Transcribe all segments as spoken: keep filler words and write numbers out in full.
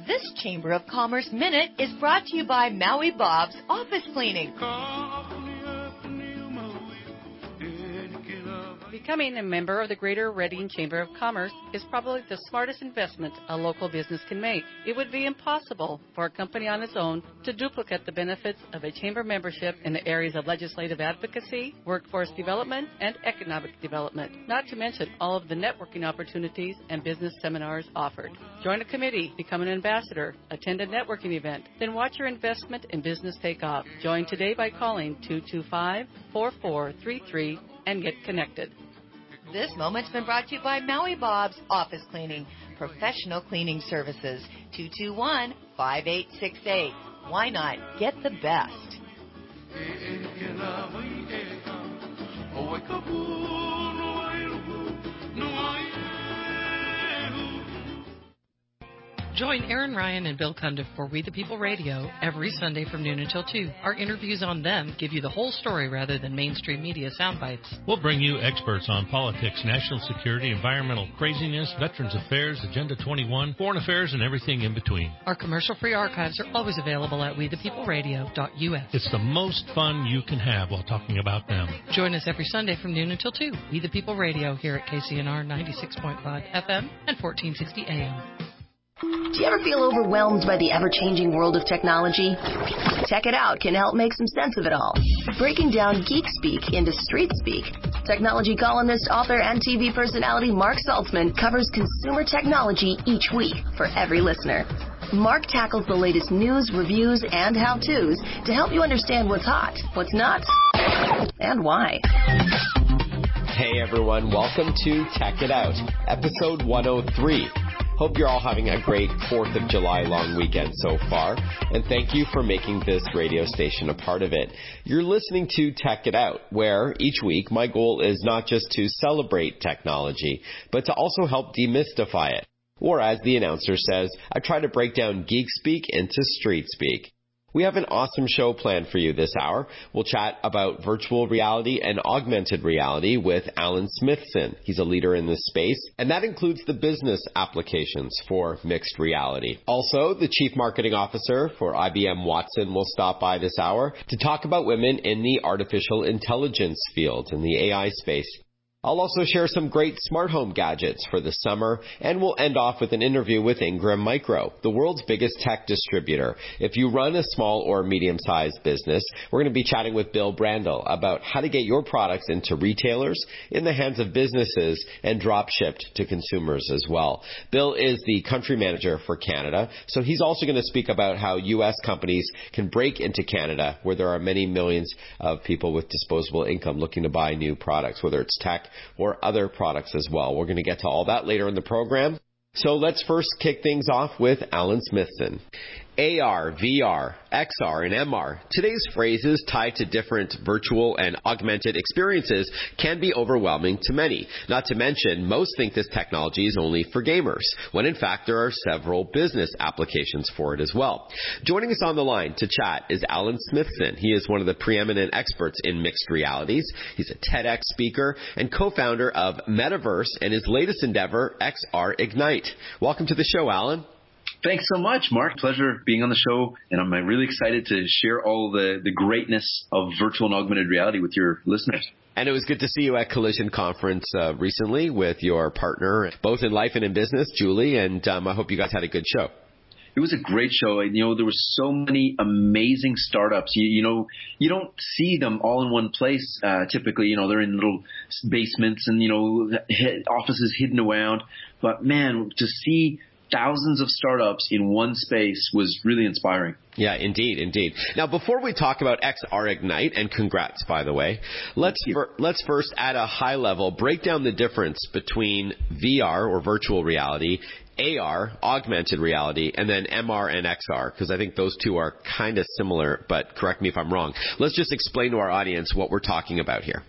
This Chamber of Commerce Minute is brought to you by Maui Bob's Office Cleaning. Becoming a member of the Greater Reading Chamber of Commerce is probably the smartest investment a local business can make. It would be impossible for a company on its own to duplicate the benefits of a chamber membership in the areas of legislative advocacy, workforce development, and economic development, not to mention all of the networking opportunities and business seminars offered. Join a committee, become an ambassador, attend a networking event, then watch your investment in business take off. Join today by calling two two five, four four three three and get connected. This moment's been brought to you by Maui Bob's Office Cleaning, professional cleaning services. two two one, five eight six eight. Why not get the best? Join Aaron Ryan and Bill Cundiff for We the People Radio every Sunday from noon until two. Our interviews on them give you the whole story rather than mainstream media sound bites. We'll bring you experts on politics, national security, environmental craziness, Veterans Affairs, Agenda twenty-one, foreign affairs, and everything in between. Our commercial-free archives are always available at we the people radio dot U S. It's the most fun you can have while talking about them. Join us every Sunday from noon until two. We the People Radio here at K C N R ninety-six point five F M and fourteen sixty A M. Do you ever feel overwhelmed by the ever-changing world of technology? Tech It Out can help make some sense of it all. Breaking down geek speak into street speak, technology columnist, author, and T V personality Mark Saltzman covers consumer technology each week for every listener. Mark tackles the latest news, reviews, and how-tos to help you understand what's hot, what's not, and why. Hey everyone, welcome to Tech It Out, episode one oh three. Hope you're all having a great fourth of July long weekend so far, and thank you for making this radio station a part of it. You're listening to Tech It Out, where each week my goal is not just to celebrate technology, but to also help demystify it. Or as the announcer says, I try to break down geek speak into street speak. We have an awesome show planned for you this hour. We'll chat about virtual reality and augmented reality with Alan Smithson. He's a leader in this space, and that includes the business applications for mixed reality. Also, the Chief Marketing Officer for I B M Watson will stop by this hour to talk about women in the artificial intelligence field, in the A I space. I'll also share some great smart home gadgets for the summer, and we'll end off with an interview with Ingram Micro, the world's biggest tech distributor. If you run a small or medium-sized business, we're going to be chatting with Bill Brandel about how to get your products into retailers, in the hands of businesses, and drop-shipped to consumers as well. Bill is the country manager for Canada, so he's also going to speak about how U S companies can break into Canada, where there are many millions of people with disposable income looking to buy new products, whether it's tech or other products as well. We're going to get to all that later in the program. So let's first kick things off with Alan Smithson. A R, V R, X R, and M R. Today's phrases tied to different virtual and augmented experiences can be overwhelming to many. Not to mention, most think this technology is only for gamers, when in fact there are several business applications for it as well. Joining us on the line to chat is Alan Smithson. He is one of the preeminent experts in mixed realities. He's a TEDx speaker and co-founder of Metaverse and his latest endeavor, X R Ignite. Welcome to the show, Alan. Thanks so much, Mark. Pleasure being on the show, and I'm really excited to share all the, the greatness of virtual and augmented reality with your listeners. And it was good to see you at Collision Conference uh, recently with your partner, both in life and in business, Julie, and um, I hope you guys had a good show. It was a great show. You know, there were so many amazing startups. You, you know, you don't see them all in one place. Uh, typically, you know, they're in little basements and, you know, offices hidden around. But man, to see thousands of startups in one space was really inspiring. Yeah, indeed, indeed. Now, before we talk about X R Ignite, and congrats, by the way, let's fir- let's first, at a high level, break down the difference between V R, or virtual reality, A R, augmented reality, and then M R and X R, because I think those two are kind of similar, but correct me if I'm wrong. Let's just explain to our audience what we're talking about here.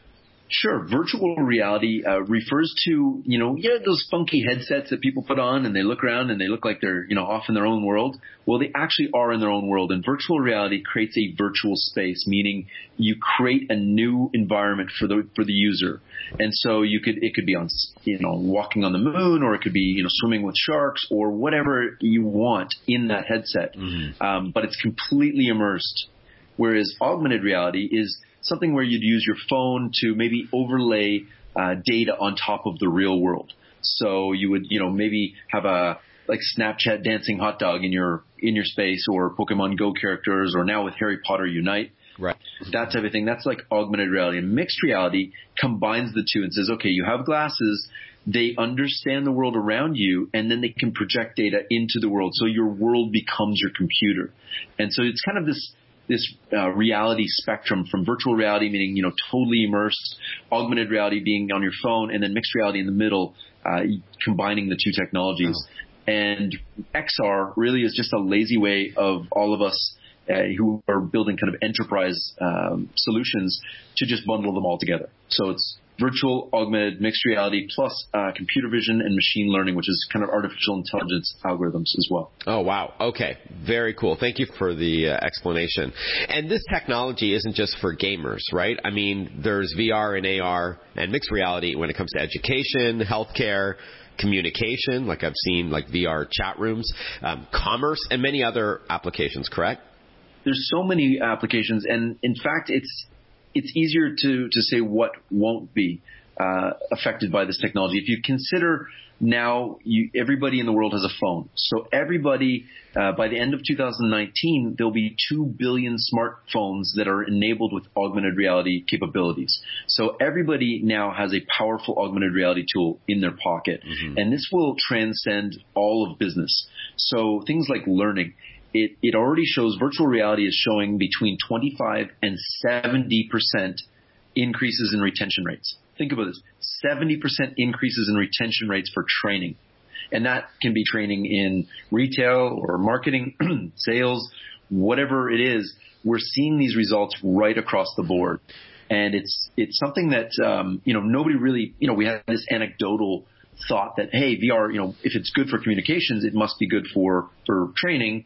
Sure. Virtual reality uh, refers to, you know, yeah, those funky headsets that people put on and they look around and they look like they're, you know, off in their own world. Well, they actually are in their own world. And virtual reality creates a virtual space, meaning you create a new environment for the for the user. And so you could it could be on, you know, walking on the moon, or it could be, you know, swimming with sharks, or whatever you want in that headset. Mm-hmm. Um, but it's completely immersed. Whereas augmented reality is something where you'd use your phone to maybe overlay uh, data on top of the real world. So you would, you know, maybe have a like Snapchat dancing hot dog in your in your space, or Pokemon Go characters, or now with Harry Potter Unite. Right. That type of thing. That's like augmented reality. And mixed reality combines the two and says, okay, you have glasses, they understand the world around you, and then they can project data into the world. So your world becomes your computer. And so it's kind of this this uh, reality spectrum from virtual reality, meaning, you know, totally immersed, augmented reality being on your phone, and then mixed reality in the middle, uh, combining the two technologies. Oh. And X R really is just a lazy way of all of us uh, who are building kind of enterprise um, solutions to just bundle them all together. So it's virtual, augmented, mixed reality, plus uh, computer vision and machine learning, which is kind of artificial intelligence algorithms as well. Oh, wow. Okay. Very cool. Thank you for the uh, explanation. And this technology isn't just for gamers, right? I mean, there's V R and A R and mixed reality when it comes to education, healthcare, communication, like I've seen like V R chat rooms, um, commerce, and many other applications, correct? There's so many applications, and in fact, it's it's easier to, to say what won't be uh, affected by this technology. If you consider now you, everybody in the world has a phone. So everybody, uh, by the end of two thousand nineteen, there'll be two billion smartphones that are enabled with augmented reality capabilities. So everybody now has a powerful augmented reality tool in their pocket. Mm-hmm. And this will transcend all of business. So things like learning. It, it already shows, virtual reality is showing between twenty-five and seventy percent increases in retention rates. Think about this, seventy percent increases in retention rates for training. And that can be training in retail or marketing, sales, whatever it is. We're seeing these results right across the board. And it's, it's something that, um, you know, nobody really, you know, we have this anecdotal thought that, hey, V R, you know, if it's good for communications, it must be good for, for training.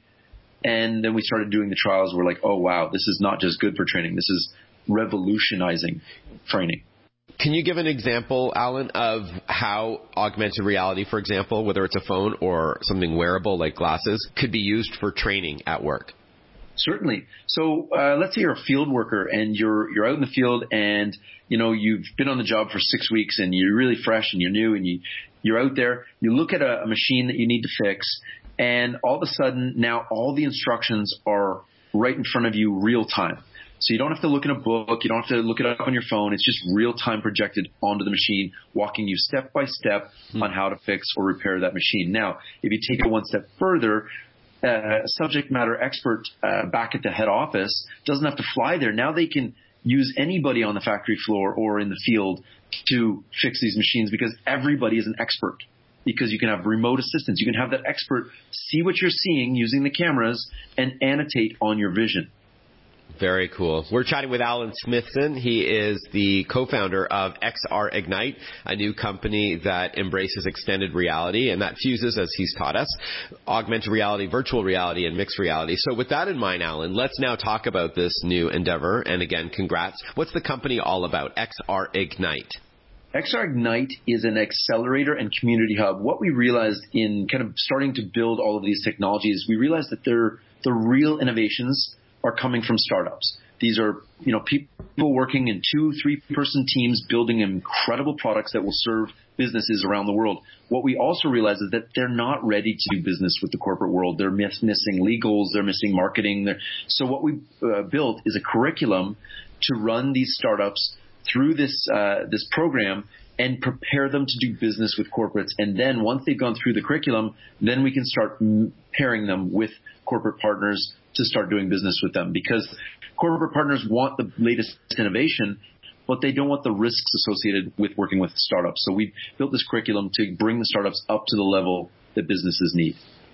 And then we started doing the trials. We're like, oh, wow, this is not just good for training. This is revolutionizing training. Can you give an example, Alan, of how augmented reality, for example, whether it's a phone or something wearable like glasses, could be used for training at work? Certainly. So uh, let's say you're a field worker and you're you're out in the field and, you know, you've been on the job for six weeks and you're really fresh and you're new and you, you're out there. You look at a, a machine that you need to fix. And all of a sudden, now all the instructions are right in front of you real time. So you don't have to look in a book. You don't have to look it up on your phone. It's just real time projected onto the machine, walking you step by step hmm. on how to fix or repair that machine. Now, if you take it one step further, uh, a subject matter expert uh, back at the head office doesn't have to fly there. Now they can use anybody on the factory floor or in the field to fix these machines because everybody is an expert. Because you can have remote assistance. You can have that expert see what you're seeing using the cameras and annotate on your vision. Very cool. We're chatting with Alan Smithson. He is the co-founder of X R Ignite, a new company that embraces extended reality and that fuses, as he's taught us, augmented reality, virtual reality, and mixed reality. So with that in mind, Alan, let's now talk about this new endeavor. And again, congrats. What's the company all about, X R Ignite? X R Ignite is an accelerator and community hub. What we realized in kind of starting to build all of these technologies, we realized that they're, the real innovations are coming from startups. These are, you know, people working in two, three-person teams building incredible products that will serve businesses around the world. What we also realize is that they're not ready to do business with the corporate world. They're miss, missing legals. They're missing marketing. They're, so what we uh, built is a curriculum to run these startups through this uh, this program and prepare them to do business with corporates. And then once they've gone through the curriculum, then we can start pairing them with corporate partners to start doing business with them. Because corporate partners want the latest innovation, but they don't want the risks associated with working with startups. So we built this curriculum to bring the startups up to the level that businesses need.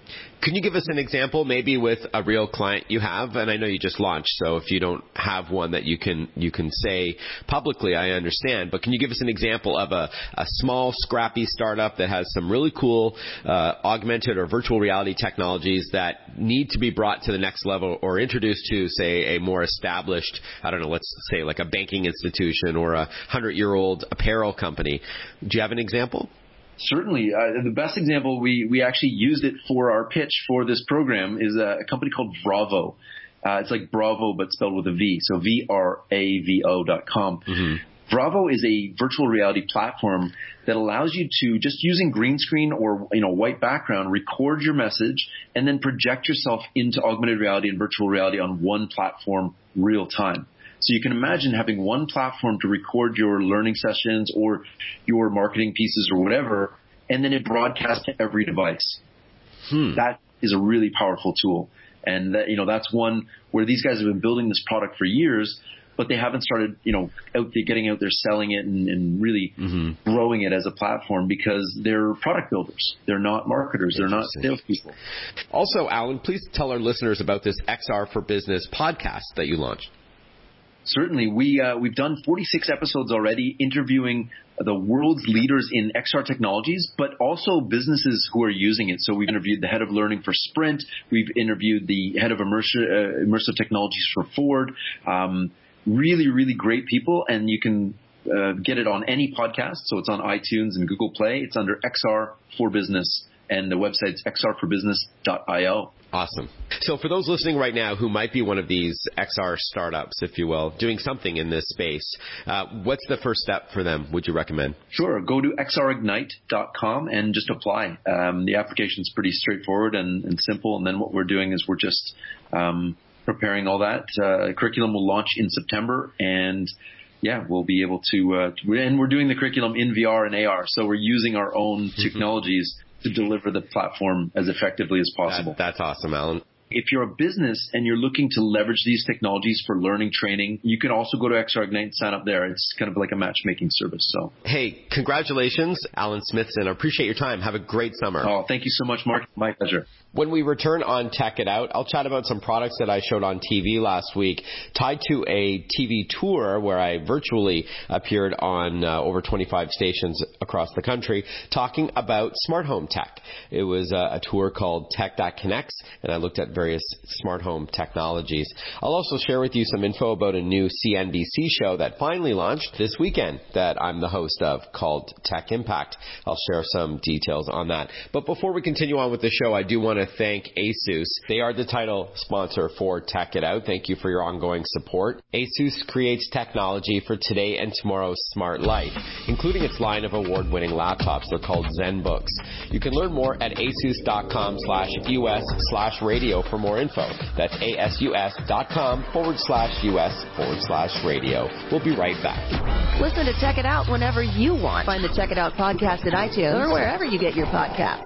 Can you give us an example, maybe with a real client you have? And I know you just launched, so if you don't have one that you can you can say publicly, I understand. But can you give us an example of a, a small, scrappy startup that has some really cool uh, augmented or virtual reality technologies that need to be brought to the next level or introduced to, say, a more established, I don't know, let's say like a banking institution or a hundred-year-old apparel company? Do you have an example? Certainly. Uh, the best example, we, we actually used it for our pitch for this program, is a, a company called Vravo. Uh, it's like Bravo, but spelled with a V. So V R A V O dot com. Mm-hmm. Vravo is a virtual reality platform that allows you to, just using green screen or, you know, white background, record your message and then project yourself into augmented reality and virtual reality on one platform real time. So you can imagine having one platform to record your learning sessions or your marketing pieces or whatever, and then it broadcasts to every device. Hmm. That is a really powerful tool. And that, you know, that's one where these guys have been building this product for years, but they haven't started, you know, out there, getting out there, selling it and, and really mm-hmm. growing it as a platform because they're product builders. They're not marketers. They're not salespeople. Also, Alan, please tell our listeners about this X R for Business podcast that you launched. Certainly. We, uh, we've done forty-six episodes already interviewing the world's leaders in X R technologies, but also businesses who are using it. So we've interviewed the head of learning for Sprint. We've interviewed the head of immersive, uh, immersive technologies for Ford. Um, really, really great people. And you can uh, get it on any podcast. So it's on iTunes and Google Play. It's under X R for Business. And the website's x r for business dot i o. Awesome. So for those listening right now who might be one of these X R startups, if you will, doing something in this space, uh, what's the first step for them, would you recommend? Sure. Go to x r ignite dot com and just apply. Um, the application's pretty straightforward and, and simple. And then what we're doing is we're just um, preparing all that. Uh, curriculum will launch in September, and yeah, we'll be able to, uh, to, and we're doing the curriculum in V R and A R. So we're using our own technologies to deliver the platform as effectively as possible. That, that's awesome, Alan. If you're a business and you're looking to leverage these technologies for learning, training, you can also go to X R Ignite and sign up there. It's kind of like a matchmaking service. So, hey, congratulations, Alan Smithson. I appreciate your time. Have a great summer. Oh, thank you so much, Mark. My pleasure. When we return on Tech It Out, I'll chat about some products that I showed on T V last week, tied to a T V tour where I virtually appeared on uh, over twenty-five stations across the country, talking about smart home tech. It was uh, a tour called Tech That Connects, and I looked at various smart home technologies. I'll also share with you some info about a new C N B C show that finally launched this weekend that I'm the host of, called Tech Impact. I'll share some details on that. But before we continue on with the show, I do want to thank ASUS. They are the title sponsor for Tech It Out. Thank you for your ongoing support. ASUS creates technology for today and tomorrow's smart life, including its line of award-winning laptops. They're called ZenBooks. You can learn more at asus.com slash US slash radio for more info. That's asus.com forward slash US forward slash radio. We'll be right back. Listen to Check It Out whenever you want. Find the Check It Out podcast at iTunes or wherever you get your podcasts.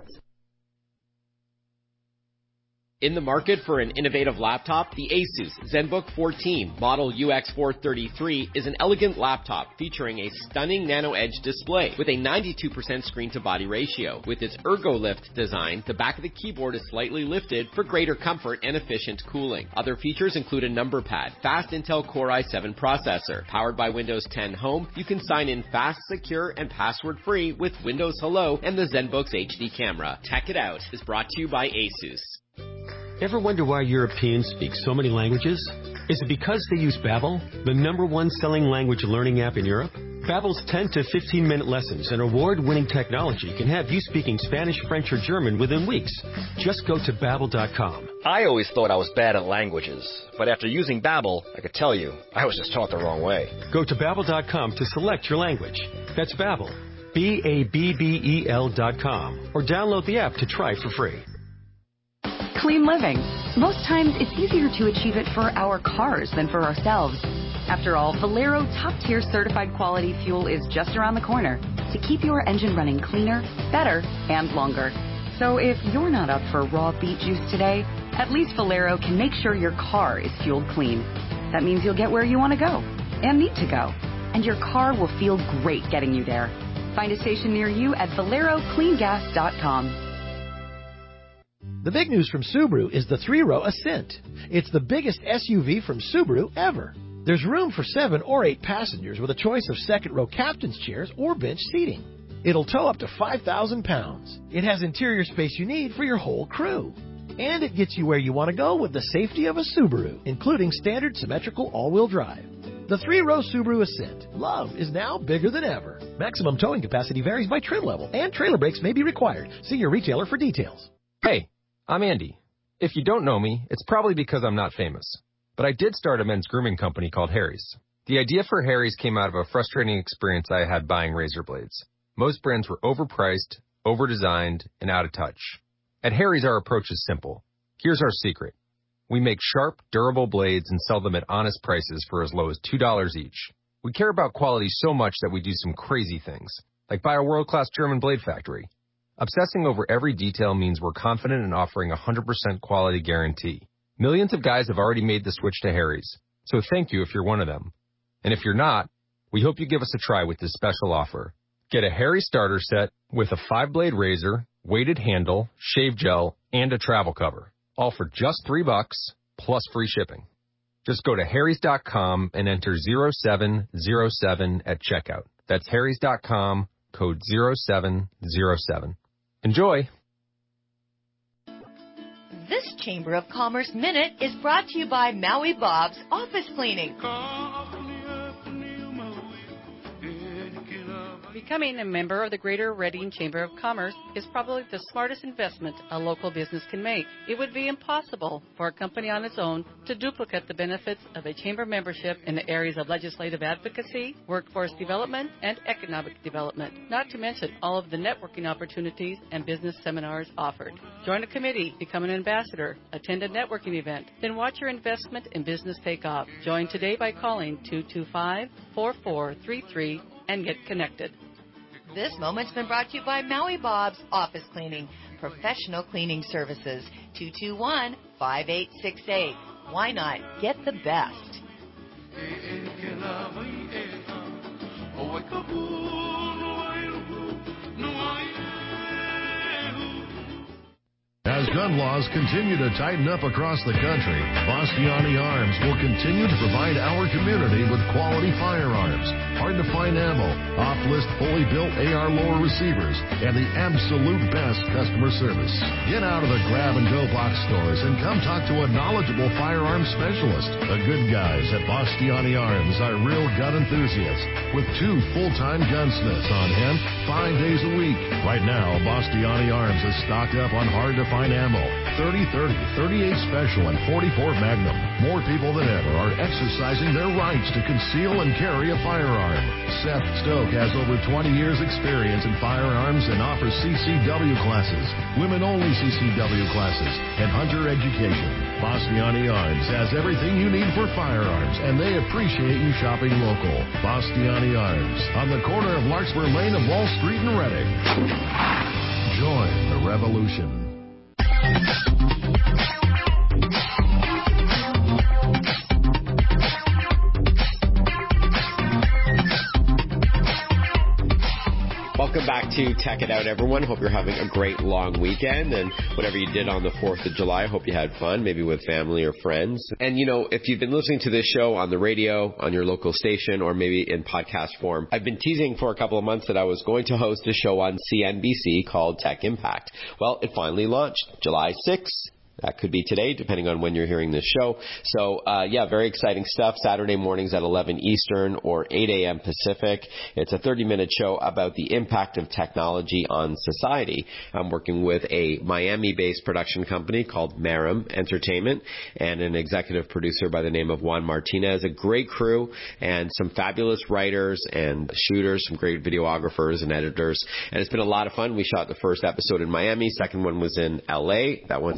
In the market for an innovative laptop, the ASUS ZenBook fourteen Model U X four thirty-three is an elegant laptop featuring a stunning Nano Edge display with a ninety-two percent screen-to-body ratio. With its ErgoLift design, the back of the keyboard is slightly lifted for greater comfort and efficient cooling. Other features include a number pad, fast Intel Core i seven processor. Powered by Windows ten Home, you can sign in fast, secure, and password-free with Windows Hello and the ZenBook's H D camera. Tech It Out is brought to you by ASUS. Ever wonder why Europeans speak so many languages? Is it because they use Babbel, the number one selling language learning app in Europe? Babbel's ten to fifteen minute lessons and award-winning technology can have you speaking Spanish, French, or German within weeks. Just go to Babbel dot com. I always thought I was bad at languages, but after using Babbel, I could tell you, I was just taught the wrong way. Go to Babbel dot com to select your language. That's Babbel, B A B B E L dot com, or download the app to try for free. Clean living. Most times, it's easier to achieve it for our cars than for ourselves. After all, Valero top-tier certified quality fuel is just around the corner to keep your engine running cleaner, better, and longer. So if you're not up for raw beet juice today, at least Valero can make sure your car is fueled clean. That means you'll get where you want to go and need to go, and your car will feel great getting you there. Find a station near you at valero clean gas dot com. The big news from Subaru is the three-row Ascent. It's the biggest S U V from Subaru ever. There's room for seven or eight passengers with a choice of second-row captain's chairs or bench seating. It'll tow up to five thousand pounds. It has interior space you need for your whole crew. And it gets you where you want to go with the safety of a Subaru, including standard symmetrical all-wheel drive. The three-row Subaru Ascent. Love is now bigger than ever. Maximum towing capacity varies by trim level, and trailer brakes may be required. See your retailer for details. Hey, I'm Andy. If you don't know me, it's probably because I'm not famous. But I did start a men's grooming company called Harry's. The idea for Harry's came out of a frustrating experience I had buying razor blades. Most brands were overpriced, overdesigned, and out of touch. At Harry's, our approach is simple. Here's our secret. We make sharp, durable blades and sell them at honest prices for as low as two dollars each. We care about quality so much that we do some crazy things, like buy a world-class German blade factory. Obsessing over every detail means we're confident in offering a one hundred percent quality guarantee. Millions of guys have already made the switch to Harry's, so thank you if you're one of them. And if you're not, we hope you give us a try with this special offer. Get a Harry's starter set with a five-blade razor, weighted handle, shave gel, and a travel cover, all for just three bucks plus free shipping. Just go to harrys dot com and enter zero seven zero seven at checkout. That's harrys dot com, code zero seven zero seven. Enjoy! This Chamber of Commerce Minute is brought to you by Maui Bob's Office Cleaning. Becoming a member of the Greater Reading Chamber of Commerce is probably the smartest investment a local business can make. It would be impossible for a company on its own to duplicate the benefits of a chamber membership in the areas of legislative advocacy, workforce development, and economic development, not to mention all of the networking opportunities and business seminars offered. Join a committee, become an ambassador, attend a networking event, then watch your investment in business take off. Join today by calling two two five, four four three three and get connected. This moment's been brought to you by Maui Bob's Office Cleaning, professional cleaning services. two two one, five eight six eight. Why not get the best? As gun laws continue to tighten up across the country, Bastiani Arms will continue to provide our community with quality firearms, hard-to-find ammo, off-list fully built A R lower receivers, and the absolute best customer service. Get out of the grab-and-go box stores and come talk to a knowledgeable firearms specialist. The good guys at Bastiani Arms are real gun enthusiasts with two full-time gunsmiths on hand five days a week. Right now, Bastiani Arms is stocked up on hard-to-find ammo, thirty thirty, thirty-eight Special, and forty-four Magnum. More people than ever are exercising their rights to conceal and carry a firearm. Seth Stoke has over twenty years experience in firearms and offers C C W classes, women-only C C W classes, and hunter education. Bastiani Arms has everything you need for firearms, and they appreciate you shopping local. Bastiani Arms, on the corner of Larkspur Lane and Wall Street in Reading. Join the revolution. Welcome back to Tech It Out, everyone. Hope you're having a great long weekend, and whatever you did on the fourth of July, hope you had fun, maybe with family or friends. And, you know, if you've been listening to this show on the radio, on your local station, or maybe in podcast form, I've been teasing for a couple of months that I was going to host a show on C N B C called Tech Impact. Well, it finally launched July sixth. That could be today, depending on when you're hearing this show. So, uh, yeah, very exciting stuff. Saturday mornings at eleven Eastern or eight a.m. Pacific. It's a thirty-minute show about the impact of technology on society. I'm working with a Miami-based production company called Marim Entertainment and an executive producer by the name of Juan Martinez. A great crew and some fabulous writers and shooters, some great videographers and editors. And it's been a lot of fun. We shot the first episode in Miami. Second one was in L A. That one's not going to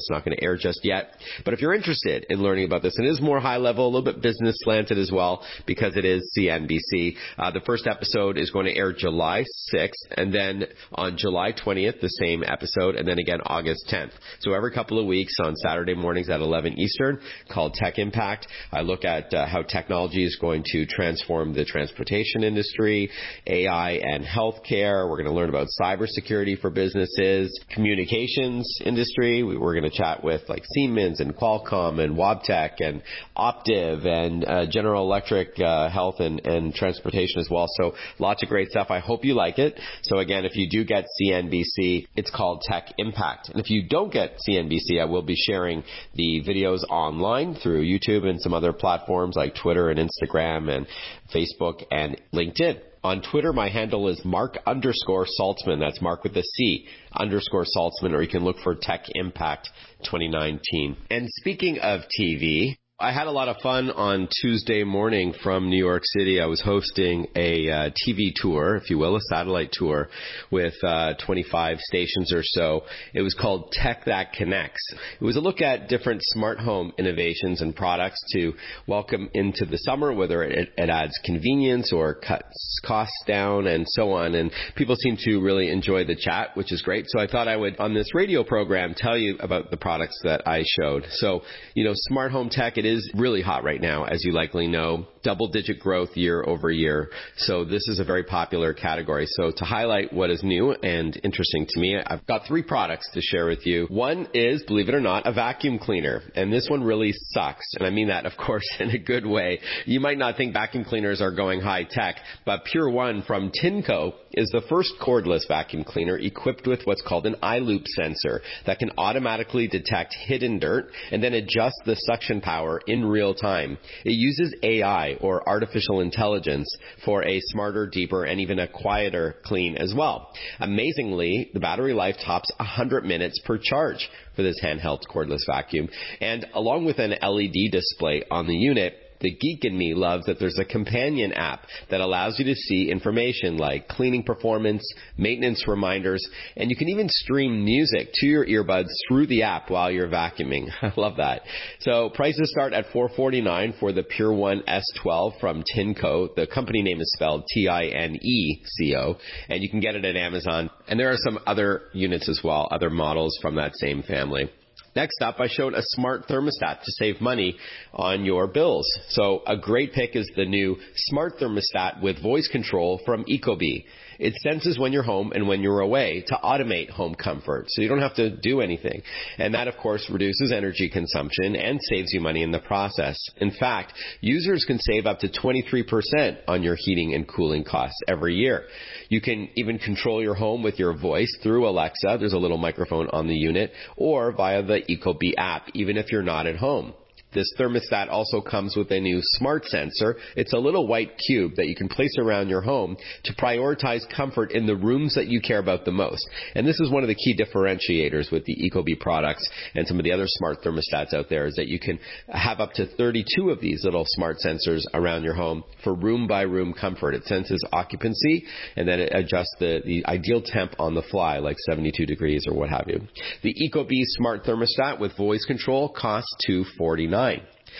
air just yet. But if you're interested in learning about this, and it is more high level, a little bit business slanted as well, because it is C N B C. Uh, the first episode is going to air July sixth, and then on July twentieth, the same episode, and then again August tenth. So every couple of weeks on Saturday mornings at eleven Eastern, called Tech Impact, I look at uh, how technology is going to transform the transportation industry, A I and healthcare. We're going to learn about cybersecurity for businesses, communications industry. We're going to chat with like Siemens and Qualcomm and Wabtec and Optiv and uh, General Electric uh, Health and, and Transportation as well. So lots of great stuff. I hope you like it. So again, if you do get C N B C, it's called Tech Impact. And if you don't get C N B C, I will be sharing the videos online through YouTube and some other platforms like Twitter and Instagram and Facebook and LinkedIn. On Twitter, my handle is Mark underscore Saltzman. That's Mark with a C underscore Saltzman, or you can look for Tech Impact twenty nineteen. And speaking of T V, I had a lot of fun on Tuesday morning from New York City. I was hosting a uh, T V tour, if you will, a satellite tour with uh, twenty-five stations or so. It was called Tech That Connects. It was a look at different smart home innovations and products to welcome into the summer, whether it, it adds convenience or cuts costs down and so on. And people seem to really enjoy the chat, which is great. So I thought I would, on this radio program, tell you about the products that I showed. So, you know, smart home tech, it is really hot right now, as you likely know, double-digit growth year over year. So this is a very popular category. So to highlight what is new and interesting to me, I've got three products to share with you. One is, believe it or not, a vacuum cleaner. And this one really sucks. And I mean that, of course, in a good way. You might not think vacuum cleaners are going high tech, but Pure One from Tinco is the first cordless vacuum cleaner equipped with what's called an iLoop sensor that can automatically detect hidden dirt and then adjust the suction power in real time. It uses A I, or artificial intelligence, for a smarter, deeper, and even a quieter clean as well. Amazingly, the battery life tops one hundred minutes per charge for this handheld cordless vacuum. And along with an L E D display on the unit, the geek in me loves that there's a companion app that allows you to see information like cleaning performance, maintenance reminders, and you can even stream music to your earbuds through the app while you're vacuuming. I love that. So prices start at four hundred forty-nine dollars for the Pure One S twelve from Tinco. The company name is spelled T I N E C O, and you can get it at Amazon. And there are some other units as well, other models from that same family. Next up, I showed a smart thermostat to save money on your bills. So a great pick is the new smart thermostat with voice control from Ecobee. It senses when you're home and when you're away to automate home comfort, so you don't have to do anything. And that, of course, reduces energy consumption and saves you money in the process. In fact, users can save up to twenty-three percent on your heating and cooling costs every year. You can even control your home with your voice through Alexa. There's a little microphone on the unit, or via the Ecobee app, even if you're not at home. This thermostat also comes with a new smart sensor. It's a little white cube that you can place around your home to prioritize comfort in the rooms that you care about the most. And this is one of the key differentiators with the Ecobee products and some of the other smart thermostats out there, is that you can have up to thirty-two of these little smart sensors around your home for room-by-room comfort. It senses occupancy, and then it adjusts the, the ideal temp on the fly, like seventy-two degrees or what have you. The Ecobee smart thermostat with voice control costs two hundred forty-nine dollars.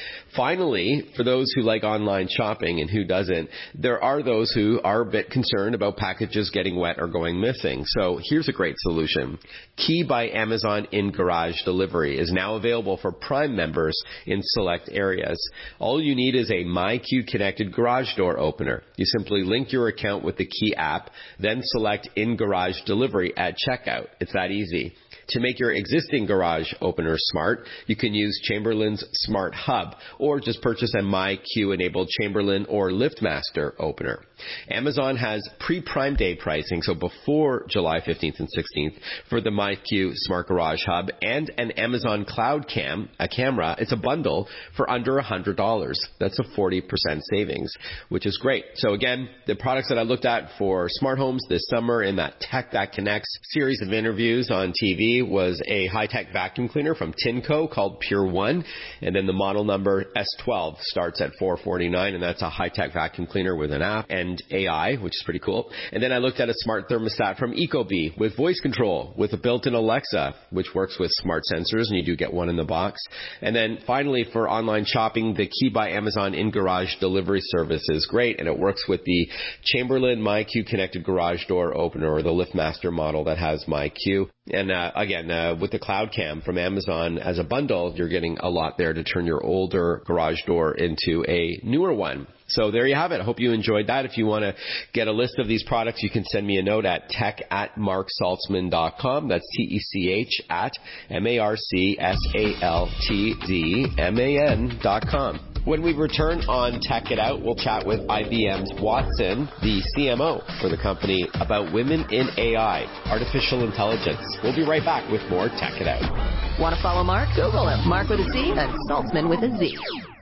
Finally, for those who like online shopping and who doesn't, there are those who are a bit concerned about packages getting wet or going missing. So here's a great solution. Key by Amazon in-garage delivery is now available for Prime members in select areas. All you need is a MyQ connected garage door opener. You simply link your account with the Key app, then select in-garage delivery at checkout. It's that easy. To make your existing garage opener smart, you can use Chamberlain's Smart Hub, or just purchase a MyQ-enabled Chamberlain or LiftMaster opener. Amazon has pre-Prime Day pricing, so before July fifteenth and sixteenth, for the MyQ Smart Garage Hub and an Amazon Cloud Cam, a camera. It's a bundle for under one hundred dollars. That's a forty percent savings, which is great. So again, the products that I looked at for smart homes this summer in that Tech That Connects series of interviews on T V was a high-tech vacuum cleaner from Tinco called Pure One, and then the model number S twelve starts at four forty-nine, and that's a high-tech vacuum cleaner with an app and A I, which is pretty cool. And then I looked at a smart thermostat from Ecobee with voice control, with a built-in Alexa, which works with smart sensors, and you do get one in the box. And then finally, for online shopping, the Key by Amazon in-garage delivery service is great, and it works with the Chamberlain MyQ connected garage door opener, or the LiftMaster model that has MyQ. And uh, again, uh, with the Cloud Cam from Amazon as a bundle, you're getting a lot there to turn your older garage door into a newer one. So there you have it. I hope you enjoyed that. If you want to get a list of these products, you can send me a note at tech at mark saltzman dot com. That's T E C H at M A R C S A L T Z M A N dot com. When we return on Tech It Out, we'll chat with I B M's Watson, the C M O for the company, about women in A I, artificial intelligence. We'll be right back with more Tech It Out. Want to follow Mark? Google him. Mark with a C and Saltzman with a Z.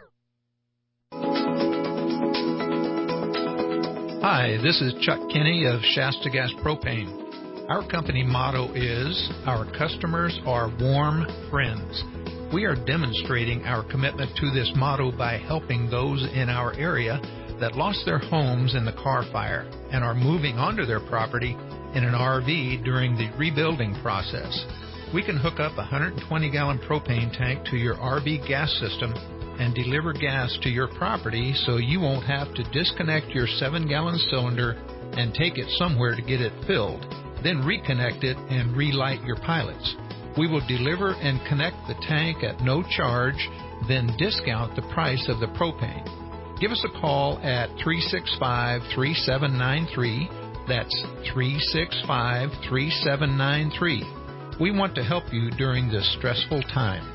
Hi, this is Chuck Kinney of Shasta Gas Propane. Our company motto is, our customers are warm friends. We are demonstrating our commitment to this motto by helping those in our area that lost their homes in the Carr Fire and are moving onto their property in an R V during the rebuilding process. We can hook up a one hundred twenty gallon propane tank to your R V gas system and deliver gas to your property so you won't have to disconnect your seven gallon cylinder and take it somewhere to get it filled, then reconnect it and relight your pilots. We will deliver and connect the tank at no charge, then discount the price of the propane. Give us a call at three six five, three seven nine three. That's three six five, three seven nine three. We want to help you during this stressful time.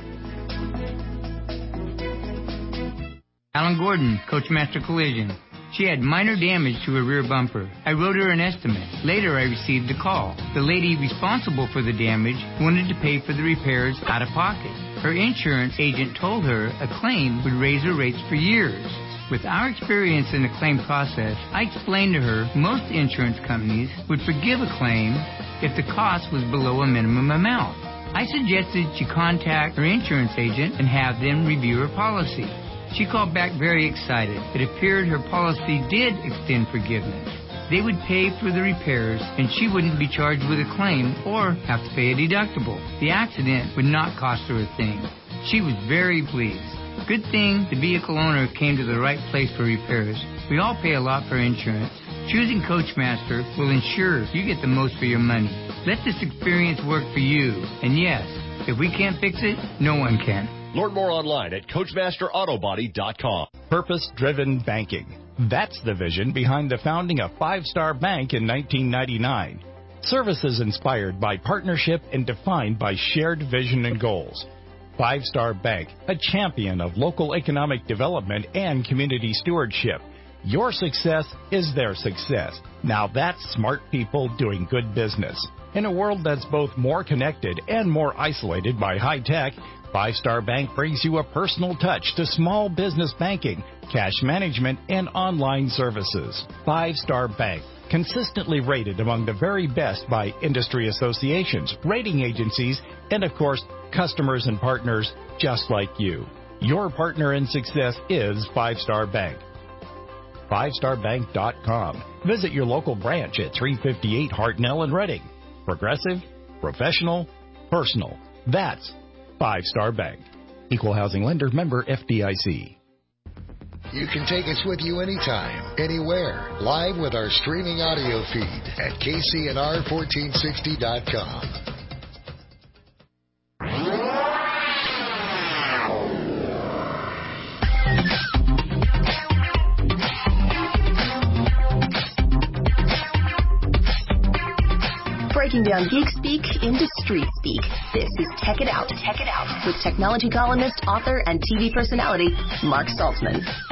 Alan Gordon, Coachmaster Collision. She had minor damage to her rear bumper. I wrote her an estimate. Later, I received a call. The lady responsible for the damage wanted to pay for the repairs out of pocket. Her insurance agent told her a claim would raise her rates for years. With our experience in the claim process, I explained to her most insurance companies would forgive a claim if the cost was below a minimum amount. I suggested she contact her insurance agent and have them review her policy. She called back very excited. It appeared her policy did extend forgiveness. They would pay for the repairs, and she wouldn't be charged with a claim or have to pay a deductible. The accident would not cost her a thing. She was very pleased. Good thing the vehicle owner came to the right place for repairs. We all pay a lot for insurance. Choosing Coachmaster will ensure you get the most for your money. Let this experience work for you. And yes, if we can't fix it, no one can. Learn more online at coachmaster auto body dot com. Purpose-driven banking. That's the vision behind the founding of Five Star Bank in nineteen ninety-nine. Services inspired by partnership and defined by shared vision and goals. Five Star Bank, a champion of local economic development and community stewardship. Your success is their success. Now that's smart people doing good business. In a world that's both more connected and more isolated by high tech, Five Star Bank brings you a personal touch to small business banking, cash management, and online services. Five Star Bank, consistently rated among the very best by industry associations, rating agencies, and of course, customers and partners just like you. Your partner in success is Five Star Bank. five star bank dot com. Visit your local branch at three fifty-eight Hartnell in Reading. Progressive, professional, personal. That's Five Star Bank. Equal housing lender, member F D I C. You can take us with you anytime, anywhere, live with our streaming audio feed at K C N R fourteen sixty dot com. Breaking down geek speak into street speak. This is Tech It Out, Tech It Out with technology columnist, author, and T V personality Mark Saltzman.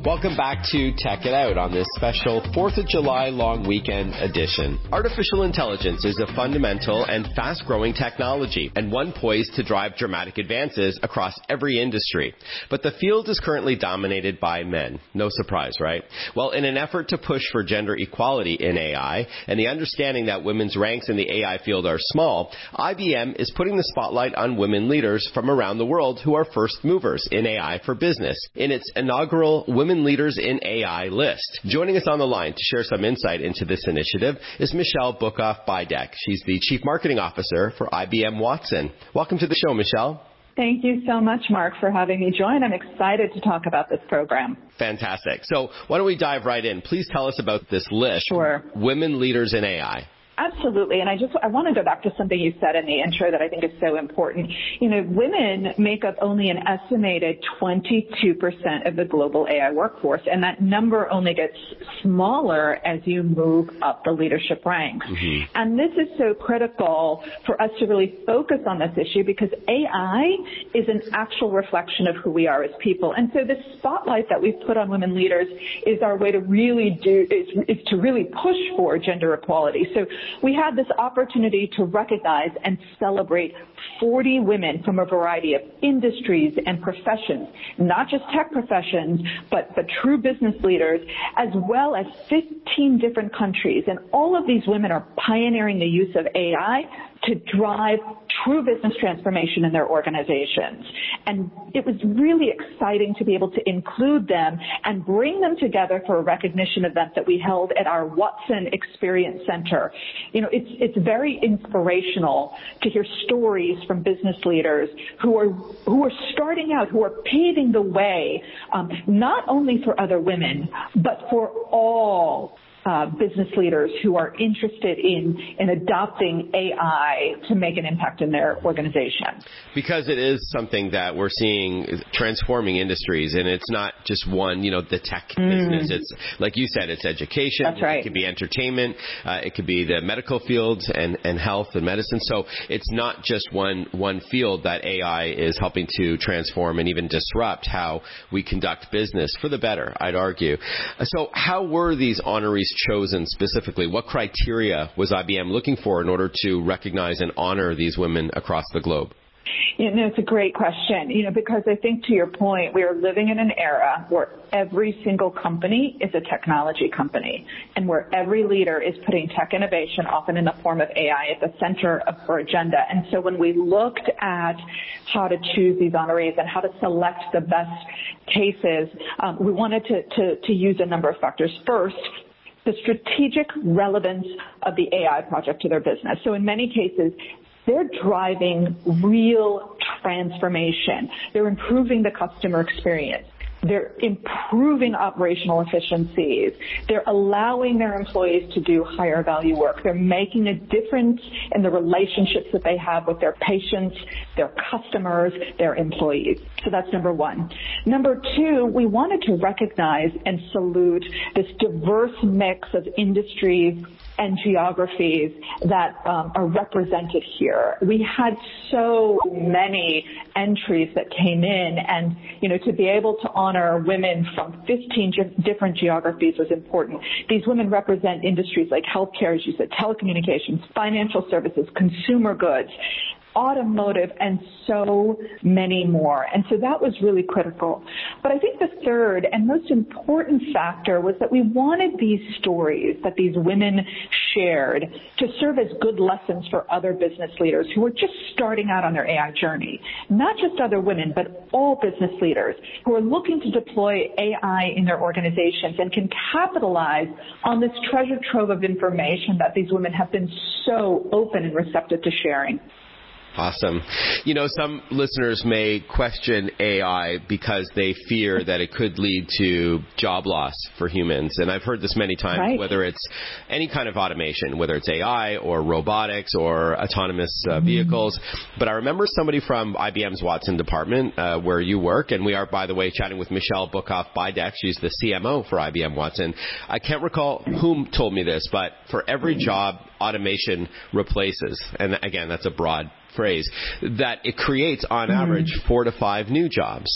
Welcome back to Tech It Out on this special fourth of July long weekend edition. Artificial intelligence is a fundamental and fast-growing technology and one poised to drive dramatic advances across every industry. But the field is currently dominated by men. No surprise, right? Well, in an effort to push for gender equality in A I and the understanding that women's ranks in the A I field are small, I B M is putting the spotlight on women leaders from around the world who are first movers in A I for business in its inaugural Women Leaders in A I list. Joining us on the line to share some insight into this initiative is Michelle Bukoff-Bidek. She's the Chief Marketing Officer for I B M Watson. Welcome to the show, Michelle. Thank you so much, Mark, for having me join. I'm excited to talk about this program. Fantastic. So why don't we dive right in? Please tell us about this list. Sure. Women Leaders in A I. Absolutely. And I just, I want to go back to something you said in the intro that I think is so important. You know, women make up only an estimated twenty-two percent of the global A I workforce, and that number only gets smaller as you move up the leadership ranks. Mm-hmm. And this is so critical for us to really focus on this issue because A I is an actual reflection of who we are as people. And so the spotlight that we've put on women leaders is our way to really do, is, is to really push for gender equality. So we had this opportunity to recognize and celebrate forty women from a variety of industries and professions, not just tech professions, but, but true business leaders, as well as fifteen different countries. And all of these women are pioneering the use of A I to drive true business transformation in their organizations. And it was really exciting to be able to include them and bring them together for a recognition event that we held at our Watson Experience Center. You know, it's, it's very inspirational to hear stories from business leaders who are, who are starting out, who are paving the way, um, not only for other women, but for all Uh, business leaders who are interested in, in adopting A I to make an impact in their organization. Because it is something that we're seeing transforming industries, and it's not just one, you know, the tech mm. business. It's, like you said, it's education. That's right. It could be entertainment. Uh, it could be the medical fields and, and health and medicine. So it's not just one, one field that A I is helping to transform and even disrupt how we conduct business for the better, I'd argue. So how were these honorees chosen specifically? What criteria was I B M looking for in order to recognize and honor these women across the globe? You know, it's a great question, you know, because I think to your point, we are living in an era where every single company is a technology company and where every leader is putting tech innovation, often in the form of A I, at the center of her agenda. And so when we looked at how to choose these honorees and how to select the best cases, um, we wanted to, to, to use a number of factors. First, the strategic relevance of the A I project to their business. So in many cases, they're driving real transformation. They're improving the customer experience. They're improving operational efficiencies. They're allowing their employees to do higher value work. They're making a difference in the relationships that they have with their patients, their customers, their employees. So that's number one. Number two, we wanted to recognize and salute this diverse mix of industries and geographies that um, are represented here. We had so many entries that came in, and, you know, to be able to honor women from fifteen ge- different geographies was important. These women represent industries like healthcare, as you said, telecommunications, financial services, consumer goods, automotive, and so many more. And so that was really critical. But I think the third and most important factor was that we wanted these stories that these women shared to serve as good lessons for other business leaders who are just starting out on their A I journey. Not just other women, but all business leaders who are looking to deploy A I in their organizations and can capitalize on this treasure trove of information that these women have been so open and receptive to sharing. Awesome. You know, some listeners may question A I because they fear that it could lead to job loss for humans. And I've heard this many times, right. Whether it's any kind of automation, whether it's A I or robotics or autonomous uh, vehicles. But I remember somebody from I B M's Watson department uh, where you work, and we are, by the way, chatting with Michelle Bukoff-Bidek. She's the C M O for I B M Watson. I can't recall whom told me this, but for every job automation replaces, and again, that's a broad phrase, that it creates on average four to five new jobs.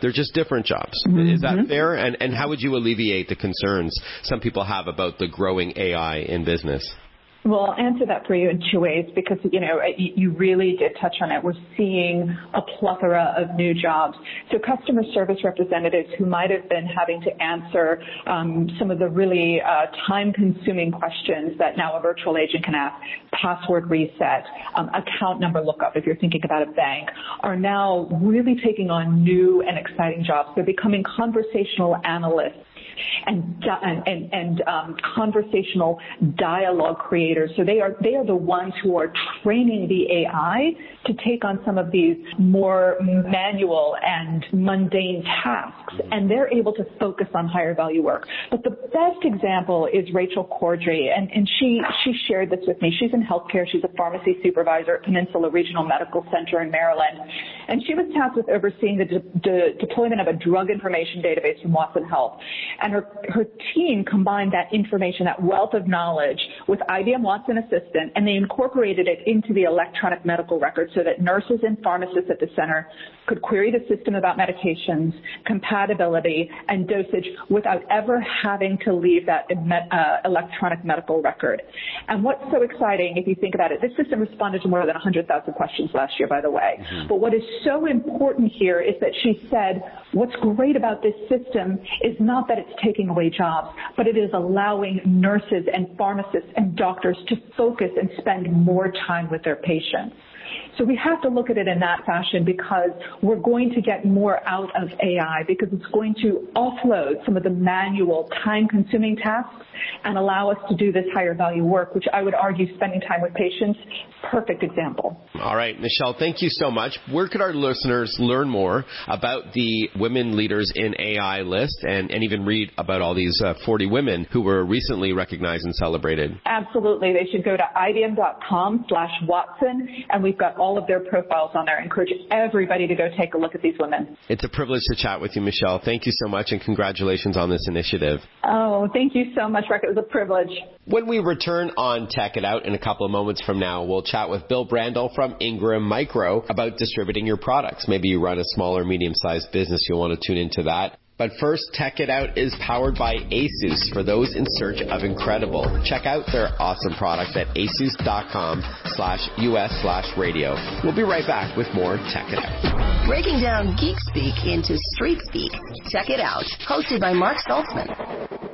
They're just different jobs. Mm-hmm. Is that fair? And, and how would you alleviate the concerns some people have about the growing A I in business? Well, I'll answer that for you in two ways because, you know, you really did touch on it. We're seeing a plethora of new jobs. So customer service representatives who might have been having to answer um, some of the really uh, time-consuming questions that now a virtual agent can ask, password reset, um, account number lookup, if you're thinking about a bank, are now really taking on new and exciting jobs. They're becoming conversational analysts. And and and um, conversational dialogue creators. So they are they are the ones who are training the A I to take on some of these more manual and mundane tasks, and they're able to focus on higher value work. But the best example is Rachel Cordry, and and she she shared this with me. She's in healthcare. She's a pharmacy supervisor at Peninsula Regional Medical Center in Maryland, and she was tasked with overseeing the de- de- deployment of a drug information database from Watson Health. And her, her team combined that information, that wealth of knowledge, with I B M Watson Assistant, and they incorporated it into the electronic medical record so that nurses and pharmacists at the center could query the system about medications, compatibility, and dosage without ever having to leave that uh, electronic medical record. And what's so exciting, if you think about it, this system responded to more than one hundred thousand questions last year, by the way. Mm-hmm. But what is so important here is that she said, what's great about this system is not that it's taking away jobs, but it is allowing nurses and pharmacists and doctors to focus and spend more time with their patients. So we have to look at it in that fashion because we're going to get more out of A I because it's going to offload some of the manual, time-consuming tasks and allow us to do this higher value work, which I would argue spending time with patients, perfect example. All right, Michelle, thank you so much. Where could our listeners learn more about the Women Leaders in A I list and, and even read about all these uh, forty women who were recently recognized and celebrated? Absolutely. They should go to ibm.com slash Watson, and we've got all of their profiles on there. I encourage everybody to go take a look at these women. It's a privilege to chat with you, Michelle. Thank you so much, and congratulations on this initiative. Oh, thank you so much, Rick. It was a privilege. When we return on Tech It Out in a couple of moments from now, we'll chat with Bill Brandel from Ingram Micro about distributing your products. Maybe you run a small or medium-sized business. You'll want to tune into that. But first, Tech It Out is powered by ASUS for those in search of incredible. Check out their awesome products at asus.com slash US slash radio. We'll be right back with more Tech It Out. Breaking down geek speak into street speak. Tech It Out, hosted by Mark Saltzman.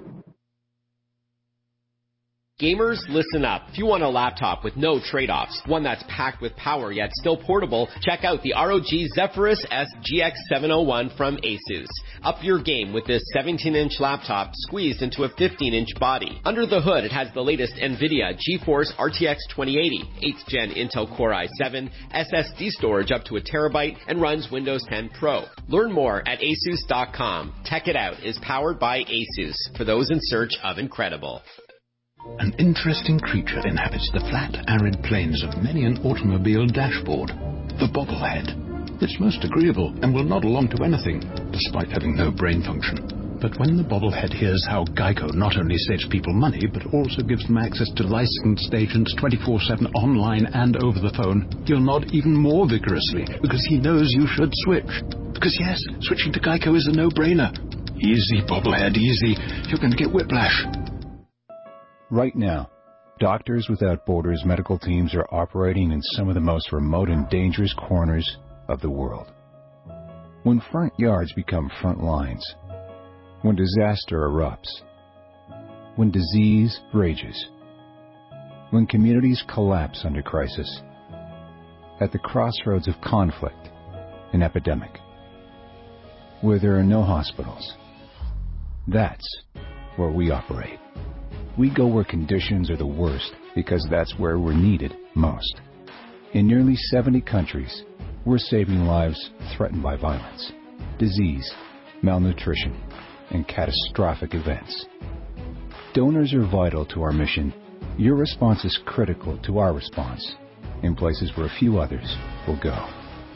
Gamers, listen up. If you want a laptop with no trade-offs, one that's packed with power yet still portable, check out the R O G Zephyrus S G X seven oh one from ASUS. Up your game with this seventeen-inch laptop squeezed into a fifteen-inch body. Under the hood, it has the latest NVIDIA GeForce R T X twenty eighty, eighth gen Intel Core i seven, S S D storage up to a terabyte, and runs Windows ten Pro. Learn more at asus dot com. Tech It Out is powered by ASUS for those in search of incredible. An interesting creature inhabits the flat, arid plains of many an automobile dashboard, the bobblehead. It's most agreeable and will nod along to anything, despite having no brain function. But when the bobblehead hears how Geico not only saves people money, but also gives them access to licensed agents twenty-four seven online and over the phone, he'll nod even more vigorously, because he knows you should switch. Because yes, switching to Geico is a no-brainer. Easy, bobblehead, easy. You're going to get whiplash. Right now, Doctors Without Borders medical teams are operating in some of the most remote and dangerous corners of the world. When front yards become front lines, when disaster erupts, when disease rages, when communities collapse under crisis, at the crossroads of conflict and epidemic, where there are no hospitals, that's where we operate. We go where conditions are the worst because that's where we're needed most. In nearly seventy countries, we're saving lives threatened by violence, disease, malnutrition, and catastrophic events. Donors are vital to our mission. Your response is critical to our response in places where few others will go.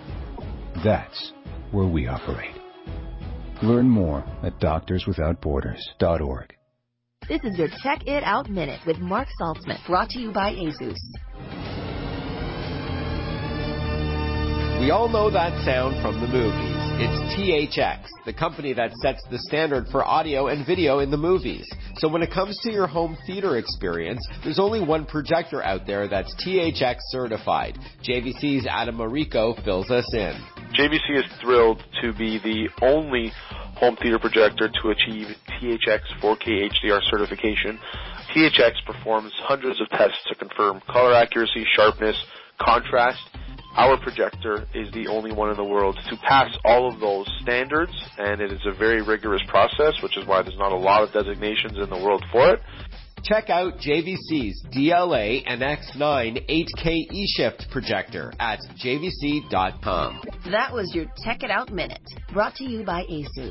That's where we operate. Learn more at doctors without borders dot org. This is your Tech It Out Minute with Mark Saltzman, brought to you by ASUS. We all know that sound from the movies. It's T H X, the company that sets the standard for audio and video in the movies. So when it comes to your home theater experience, there's only one projector out there that's T H X certified. J V C's Adam Marico fills us in. J V C is thrilled to be the only home theater projector to achieve T H X four K H D R certification. T H X performs hundreds of tests to confirm color accuracy, sharpness, contrast. Our projector is the only one in the world to pass all of those standards, and it is a very rigorous process, which is why there's not a lot of designations in the world for it. Check out J V C's D L A and X nine eight K eShift projector at j v c dot com. That was your Tech It Out Minute, brought to you by ASUS.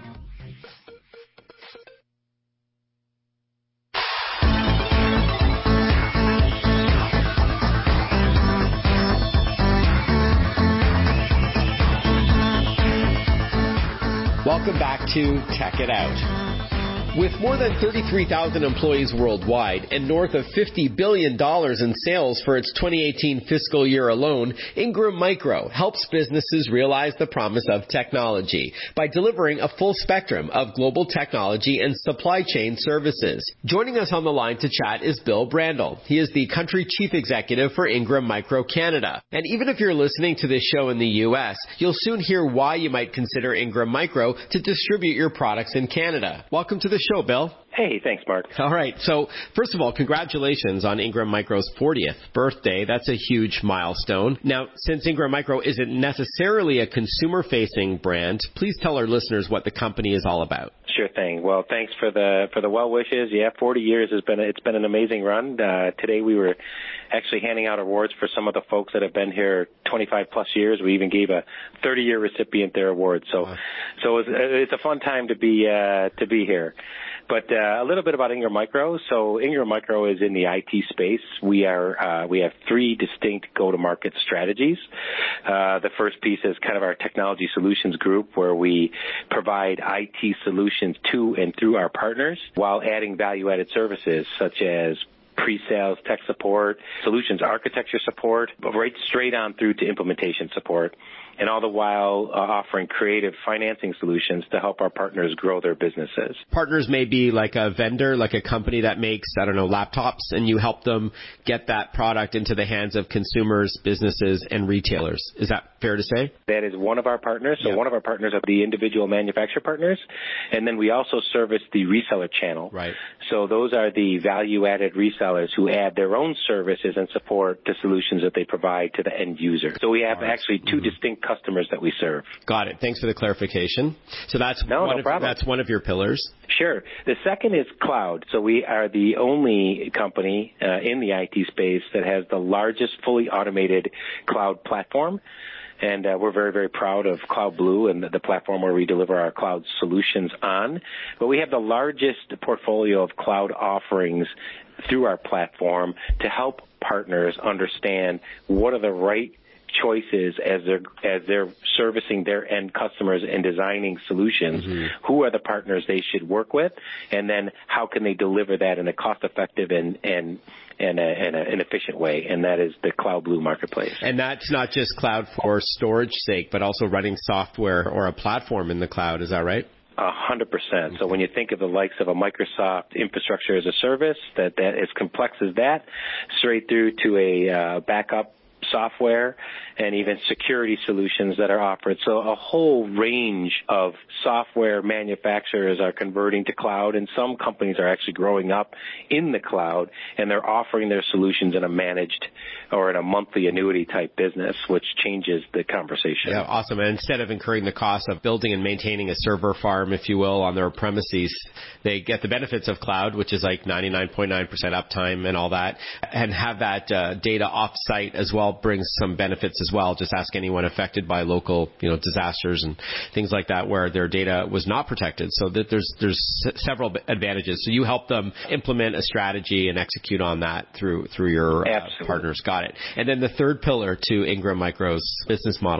Welcome back to Tech It Out. With more than thirty-three thousand employees worldwide and north of fifty billion dollars in sales for its twenty eighteen fiscal year alone, Ingram Micro helps businesses realize the promise of technology by delivering a full spectrum of global technology and supply chain services. Joining us on the line to chat is Bill Brandel. He is the country chief executive for Ingram Micro Canada. And even if you're listening to this show in the U S, you'll soon hear why you might consider Ingram Micro to distribute your products in Canada. Welcome to the show, Bill. Hey, thanks, Mark. All right. So, first of all, congratulations on Ingram Micro's fortieth birthday. That's a huge milestone. Now, since Ingram Micro isn't necessarily a consumer-facing brand, please tell our listeners what the company is all about. Sure thing. Well, thanks for the for the well wishes. Yeah, forty years has been a, it's been an amazing run. Uh, today we were actually handing out awards for some of the folks that have been here twenty-five plus years. We even gave a thirty year recipient their award. So, wow. so it's, it's a fun time to be uh, to be here. But uh, a little bit about Ingram Micro. So Ingram Micro is in the I T space. We are uh, we have three distinct go-to-market strategies. Uh, the first piece is kind of our technology solutions group, where we provide I T solutions to and through our partners while adding value-added services such as pre-sales, tech support, solutions architecture support, but right straight on through to implementation support. And all the while uh, offering creative financing solutions to help our partners grow their businesses. Partners may be like a vendor, like a company that makes, I don't know, laptops, and you help them get that product into the hands of consumers, businesses, and retailers. Is that fair to say? That is one of our partners. So yeah. One of our partners are the individual manufacturer partners. And then we also service the reseller channel. Right. So those are the value-added resellers who add their own services and support to solutions that they provide to the end user. So we have right. actually two mm-hmm. distinct customers that we serve. Got it. Thanks for the clarification. So that's no, one no of, problem. that's one of your pillars. Sure. The second is cloud. So we are the only company uh, in the I T space that has the largest fully automated cloud platform. And uh, we're very, very proud of Cloud Blue and the, the platform where we deliver our cloud solutions on. But we have the largest portfolio of cloud offerings through our platform to help partners understand what are the right choices as they're as they're servicing their end customers and designing solutions. Mm-hmm. Who are the partners they should work with, and then how can they deliver that in a cost-effective and and and, a, and a, an efficient way? And that is the Cloud Blue marketplace. And that's not just cloud for storage sake, but also running software or a platform in the cloud. Is that right? A hundred percent. So when you think of the likes of a Microsoft infrastructure as a service, that that as complex as that, straight through to a uh, backup software and even security solutions that are offered. So a whole range of software manufacturers are converting to cloud, and some companies are actually growing up in the cloud, and they're offering their solutions in a managed or in a monthly annuity type business, which changes the conversation. Yeah, awesome. And instead of incurring the cost of building and maintaining a server farm, if you will, on their premises, they get the benefits of cloud, which is like ninety-nine point nine percent uptime and all that, and have that uh, data off-site as well brings some benefits as well. Just ask anyone affected by local, you know, disasters and things like that where their data was not protected. So that there's there's several advantages. So you help them implement a strategy and execute on that through through your uh, partners. Got it. And then the third pillar to Ingram Micro's business model.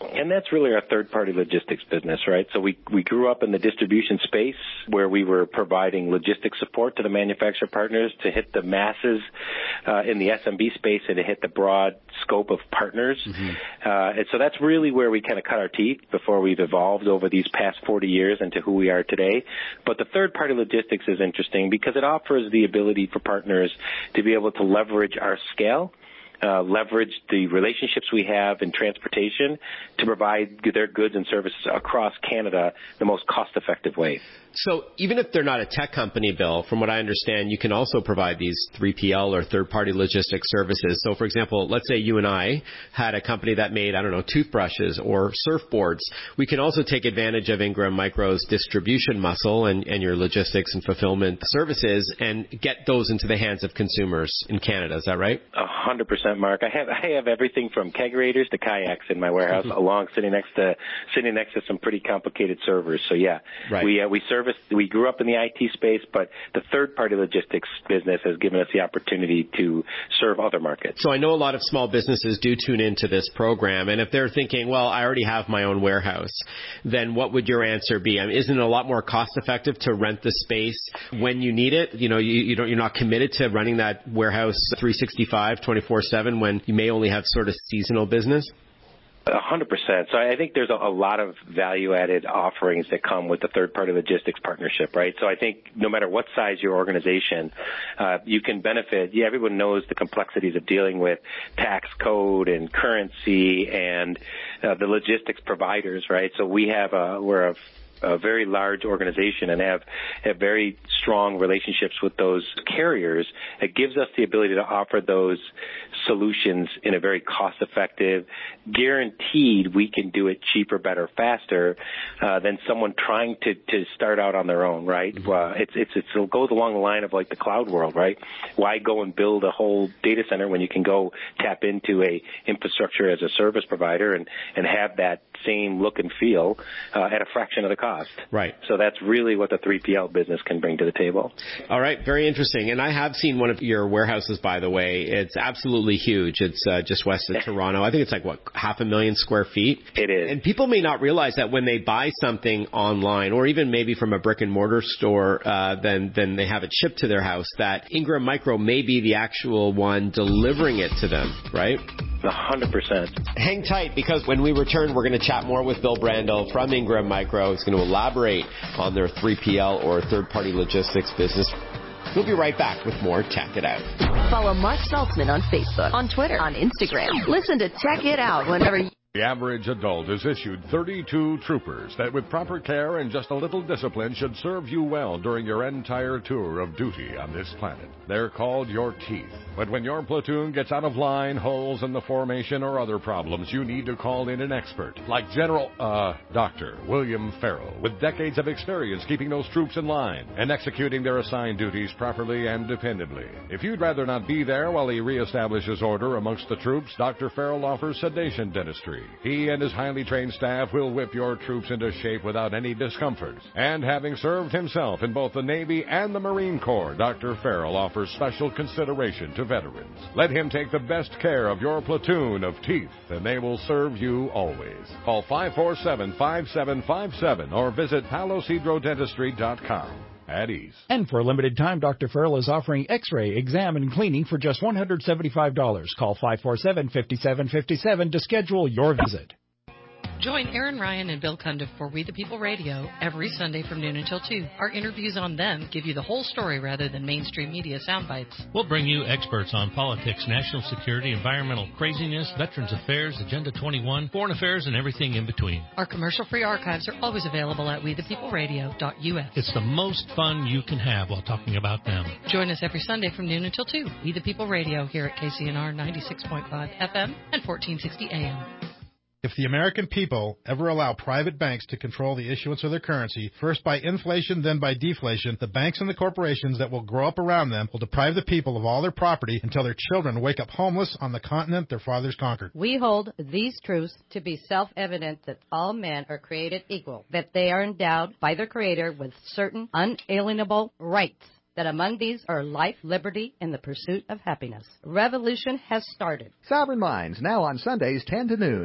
And that's really our third-party logistics business, right? So we, we grew up in the distribution space where we were providing logistics support to the manufacturer partners to hit the masses uh, in the S M B space and to hit the broad scope of partners. Mm-hmm. Uh, and so that's really where we kind of cut our teeth before we've evolved over these past forty years into who we are today. But the third-party logistics is interesting because it offers the ability for partners to be able to leverage our scale, Uh, leverage the relationships we have in transportation to provide their goods and services across Canada the most cost-effective way. So even if they're not a tech company, Bill, from what I understand, you can also provide these three P L or third-party logistics services. So, for example, let's say you and I had a company that made, I don't know, toothbrushes or surfboards. We can also take advantage of Ingram Micro's distribution muscle and, and your logistics and fulfillment services and get those into the hands of consumers in Canada. Is that right? A hundred percent, Mark. I have I have everything from kegerators to kayaks in my warehouse, mm-hmm. along sitting next to sitting next to some pretty complicated servers. So yeah, right. we uh, we serve. We grew up in the I T space, but the third-party logistics business has given us the opportunity to serve other markets. So I know a lot of small businesses do tune into this program, and if they're thinking, well, I already have my own warehouse, then what would your answer be? I mean, isn't it a lot more cost-effective to rent the space when you need it? You know, you, you don't, you're not committed to running that warehouse three sixty-five, twenty-four seven when you may only have sort of seasonal business? A hundred percent. So I think there's a, a lot of value-added offerings that come with the third-party logistics partnership, right? So I think no matter what size your organization, uh, you can benefit. Yeah, everyone knows the complexities of dealing with tax code and currency and uh, the logistics providers, right? So we have a we're a a very large organization and have, have very strong relationships with those carriers. It gives us the ability to offer those solutions in a very cost-effective, guaranteed we can do it cheaper, better, faster uh, than someone trying to, to start out on their own, right? Mm-hmm. Uh, it's, it's, it's, it goes along the line of like the cloud world, right? Why go and build a whole data center when you can go tap into a infrastructure as a service provider and, and have that same look and feel uh, at a fraction of the cost? Right. So that's really what the three P L business can bring to the table. All right. Very interesting. And I have seen one of your warehouses, by the way. It's absolutely huge. It's uh, just west of Toronto. I think it's like, what, half a million square feet? It is. And people may not realize that when they buy something online or even maybe from a brick and mortar store, uh, then, then they have it shipped to their house, that Ingram Micro may be the actual one delivering it to them, right? A hundred percent. Hang tight, because when we return, we're going to chat more with Bill Brandel from Ingram Micro. He's going to elaborate on their three P L or third-party logistics business. We'll be right back with more Tech It Out. Follow Mark Saltzman on Facebook, on Twitter, on Instagram. Listen to Tech It Out whenever you... The average adult is issued thirty-two troopers that with proper care and just a little discipline should serve you well during your entire tour of duty on this planet. They're called your teeth. But when your platoon gets out of line, holes in the formation, or other problems, you need to call in an expert, like General, uh, Doctor William Farrell, with decades of experience keeping those troops in line and executing their assigned duties properly and dependably. If you'd rather not be there while he reestablishes order amongst the troops, Doctor Farrell offers sedation dentistry. He and his highly trained staff will whip your troops into shape without any discomfort. And having served himself in both the Navy and the Marine Corps, Doctor Farrell offers special consideration to veterans. Let him take the best care of your platoon of teeth, and they will serve you always. Call five four seven, five seven five seven or visit palos hydro dentistry dot com. At ease. And for a limited time, Doctor Farrell is offering X-ray, exam, and cleaning for just one hundred seventy-five dollars. Call five four seven, five seven five seven to schedule your visit. Join Aaron Ryan and Bill Cundiff for We the People Radio every Sunday from noon until two. Our interviews on them give you the whole story rather than mainstream media sound bites. We'll bring you experts on politics, national security, environmental craziness, Veterans Affairs, Agenda twenty-one, foreign affairs, and everything in between. Our commercial-free archives are always available at we the people radio dot U S. It's the most fun you can have while talking about them. Join us every Sunday from noon until two. We the People Radio here at K C N R ninety-six point five F M and fourteen sixty A M. If the American people ever allow private banks to control the issuance of their currency, first by inflation, then by deflation, the banks and the corporations that will grow up around them will deprive the people of all their property until their children wake up homeless on the continent their fathers conquered. We hold these truths to be self-evident that all men are created equal, that they are endowed by their Creator with certain unalienable rights, that among these are life, liberty, and the pursuit of happiness. Revolution has started. Sovereign Minds, now on Sundays ten to noon.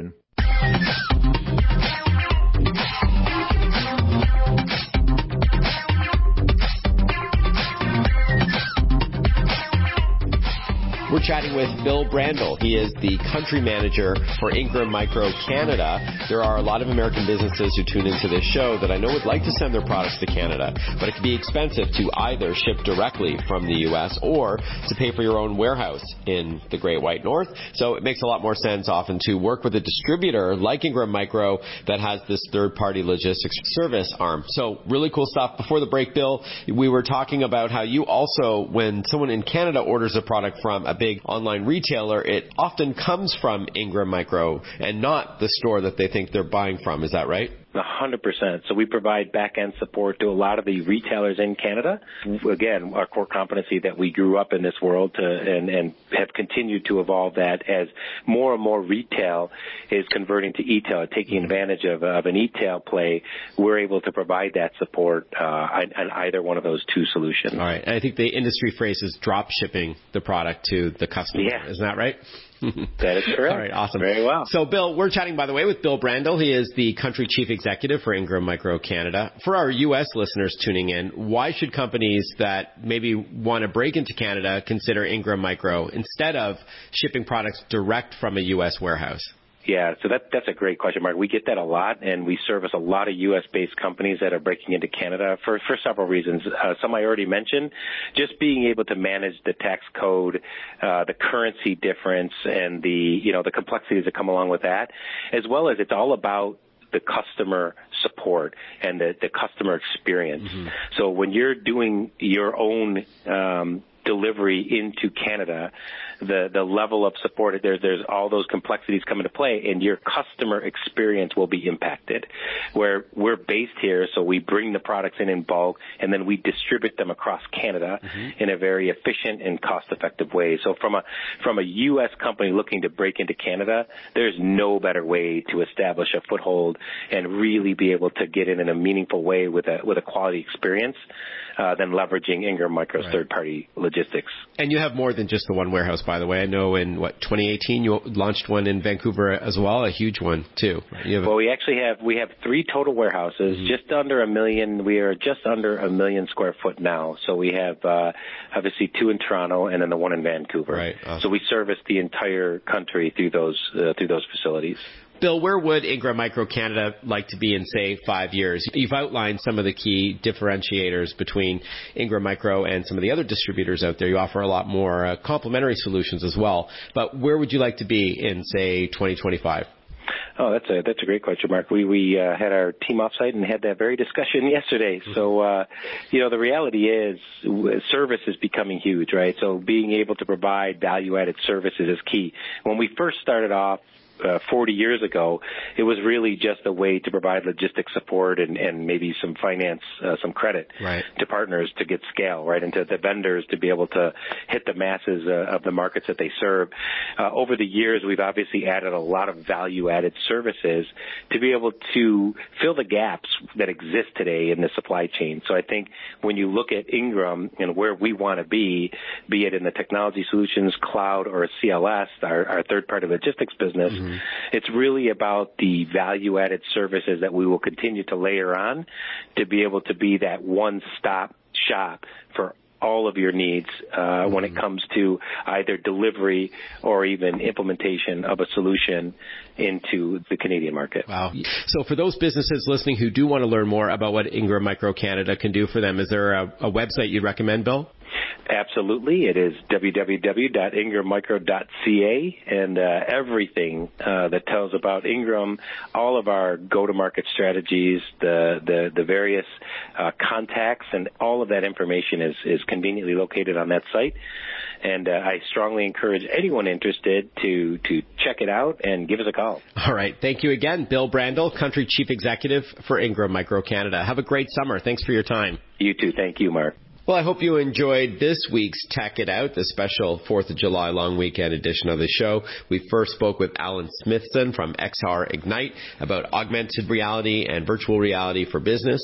We're chatting with Bill Brandl. He is the country manager for Ingram Micro Canada. There are a lot of American businesses who tune into this show that I know would like to send their products to Canada, but it can be expensive to either ship directly from the U S or to pay for your own warehouse in the Great White North. So it makes a lot more sense often to work with a distributor like Ingram Micro that has this third-party logistics service arm. So really cool stuff. Before the break, Bill, we were talking about how you also, when someone in Canada orders a product from a big online retailer, it often comes from Ingram Micro and not the store that they think they're buying from. Is that right? one hundred percent. So we provide back-end support to a lot of the retailers in Canada. Again, our core competency that we grew up in this world to, and, and have continued to evolve that as more and more retail is converting to e-tail, taking advantage of, of an e-tail play. We're able to provide that support uh, on, on either one of those two solutions. All right. And I think the industry phrase is drop shipping the product to the customer. Yeah. Isn't that right? That is correct. All right, awesome. Very well. So, Bill, we're chatting, by the way, with Bill Brandl. He is the country chief executive for Ingram Micro Canada. For our U S listeners tuning in, why should companies that maybe want to break into Canada consider Ingram Micro instead of shipping products direct from a U S warehouse? Yeah, so that that's a great question, Mark. We get that a lot, and we service a lot of U S-based companies that are breaking into Canada for, for several reasons. Uh, some I already mentioned, just being able to manage the tax code, uh, the currency difference, and the, you know, the complexities that come along with that, as well as it's all about the customer support and the, the customer experience. Mm-hmm. So when you're doing your own um, delivery into Canada, the the level of support, there's there's all those complexities come into play, and your customer experience will be impacted. Where we're based here, so we bring the products in in bulk, and then we distribute them across Canada mm-hmm. in a very efficient and cost-effective way. So from a from a U S company looking to break into Canada, there's no better way to establish a foothold and really be able to get in in a meaningful way with a with a quality experience uh, than leveraging Ingram Micro's right. third-party logistics. And you have more than just the one warehouse, by the way. I know in, what, twenty eighteen you launched one in Vancouver as well, a huge one, too. You have well, we actually have we have three total warehouses, mm-hmm. just under a million. We are just under a million square foot now. So we have uh, obviously two in Toronto and then the one in Vancouver. Right. Awesome. So we service the entire country through those uh, through those facilities. Bill, where would Ingram Micro Canada like to be in, say, five years? You've outlined some of the key differentiators between Ingram Micro and some of the other distributors out there. You offer a lot more uh, complementary solutions as well. But where would you like to be in, say, twenty twenty-five? Oh, that's a that's a great question, Mark. We we uh, had our team offsite and had that very discussion yesterday. So, uh, you know, the reality is service is becoming huge, right? So being able to provide value-added services is key. When we first started off, Uh, forty years ago, it was really just a way to provide logistics support and, and maybe some finance, uh, some credit right. to partners to get scale, right, and to the vendors to be able to hit the masses uh, of the markets that they serve. Uh, over the years, we've obviously added a lot of value-added services to be able to fill the gaps that exist today in the supply chain. So I think when you look at Ingram and where we want to be, be it in the technology solutions, cloud, or C L S, our, our third-party logistics business, mm-hmm. it's really about the value-added services that we will continue to layer on to be able to be that one-stop shop for all of your needs uh, mm-hmm. when it comes to either delivery or even implementation of a solution into the Canadian market. Wow. So for those businesses listening who do want to learn more about what Ingram Micro Canada can do for them, is there a, a website you'd recommend, Bill? Absolutely. It is w w w dot ingram micro dot c a, and uh, everything uh, that tells about Ingram, all of our go-to-market strategies, the the, the various uh, contacts, and all of that information is, is conveniently located on that site. And uh, I strongly encourage anyone interested to, to check it out and give us a call. All right. Thank you again, Bill Brandl, Country Chief Executive for Ingram Micro Canada. Have a great summer. Thanks for your time. You too. Thank you, Mark. Well, I hope you enjoyed this week's Tech It Out, the special fourth of July long weekend edition of the show. We first spoke with Alan Smithson from X R Ignite about augmented reality and virtual reality for business.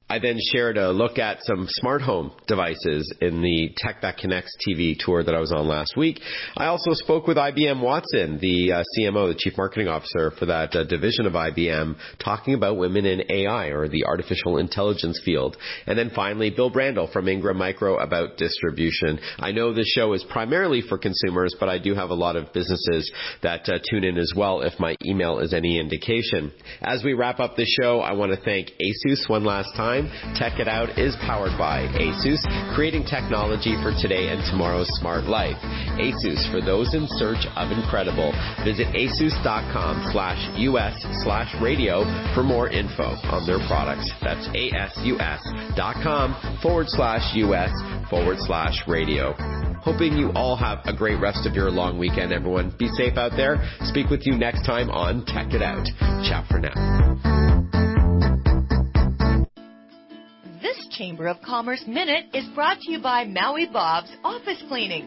I then shared a look at some smart home devices in the Tech That Connects T V tour that I was on last week. I also spoke with I B M Watson, the uh, C M O, the Chief Marketing Officer for that uh, division of I B M, talking about women in A I, or the artificial intelligence field. And then finally, Bill Brandel from Ingram Micro about distribution. I know this show is primarily for consumers, but I do have a lot of businesses that uh, tune in as well if my email is any indication. As we wrap up the show, I want to thank ASUS one last time. Tech It Out is powered by ASUS, creating technology for today and tomorrow's smart life. ASUS, for those in search of incredible. Visit asus.com slash US slash radio for more info on their products. That's A-S-U-S dot com forward slash US forward slash radio. Hoping you all have a great rest of your long weekend, everyone. Be safe out there. Speak with you next time on Tech It Out. Ciao for now. This Chamber of Commerce Minute is brought to you by Maui Bob's Office Cleaning.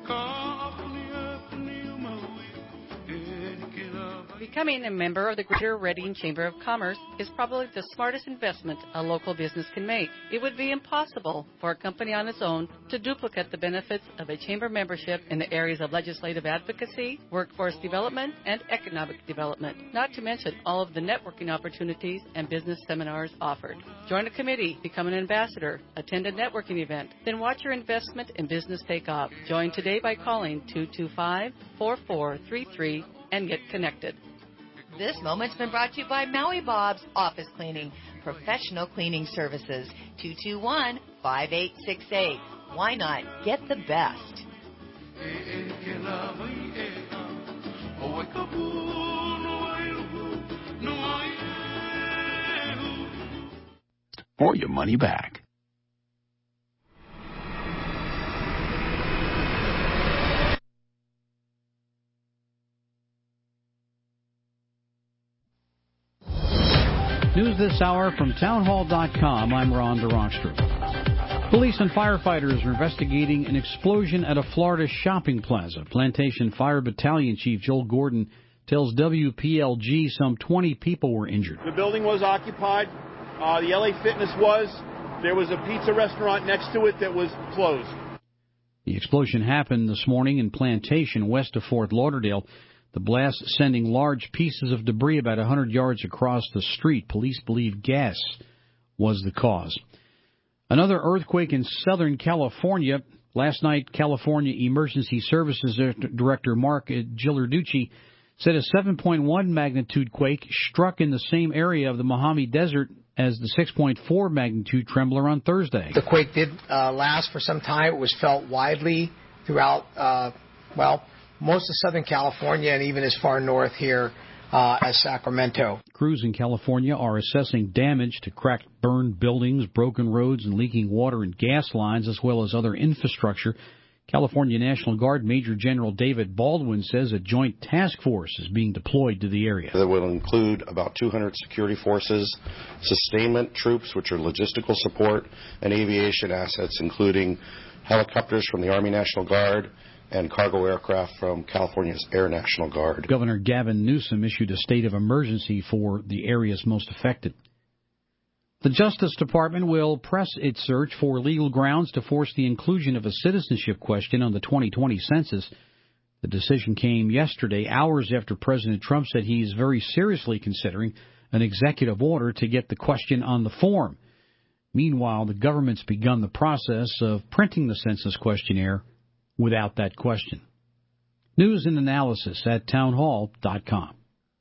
Becoming a member of the Greater Reading Chamber of Commerce is probably the smartest investment a local business can make. It would be impossible for a company on its own to duplicate the benefits of a chamber membership in the areas of legislative advocacy, workforce development, and economic development, not to mention all of the networking opportunities and business seminars offered. Join a committee, become an ambassador, attend a networking event, then watch your investment in business take off. Join today by calling two two five, four four three three and get connected. This moment's been brought to you by Maui Bob's Office Cleaning, professional cleaning services. two two one, five eight six eight. Why not get the best? Or your money back. News this hour from townhall dot com. I'm Ron DeRockstra. Police and firefighters are investigating an explosion at a Florida shopping plaza. Plantation Fire Battalion Chief Joel Gordon tells W P L G some twenty people were injured. The building was occupied. Uh, the L A Fitness was. There was a pizza restaurant next to it that was closed. The explosion happened this morning in Plantation, west of Fort Lauderdale. The blast sending large pieces of debris about one hundred yards across the street. Police believe gas was the cause. Another earthquake in Southern California. Last night, California Emergency Services Director Mark Gilarducci said a seven point one magnitude quake struck in the same area of the Mojave Desert as the six point four magnitude trembler on Thursday. The quake did uh, last for some time. It was felt widely throughout, uh, well, most of Southern California and even as far north here uh, as Sacramento. Crews in California are assessing damage to cracked, burned buildings, broken roads, and leaking water and gas lines, as well as other infrastructure. California National Guard Major General David Baldwin says a joint task force is being deployed to the area. That will include about two hundred security forces, sustainment troops, which are logistical support, and aviation assets, including helicopters from the Army National Guard, and cargo aircraft from California's Air National Guard. Governor Gavin Newsom issued a state of emergency for the areas most affected. The Justice Department will press its search for legal grounds to force the inclusion of a citizenship question on the twenty twenty census. The decision came yesterday, hours after President Trump said he's very seriously considering an executive order to get the question on the form. Meanwhile, the government's begun the process of printing the census questionnaire without that question. News and analysis at townhall dot com.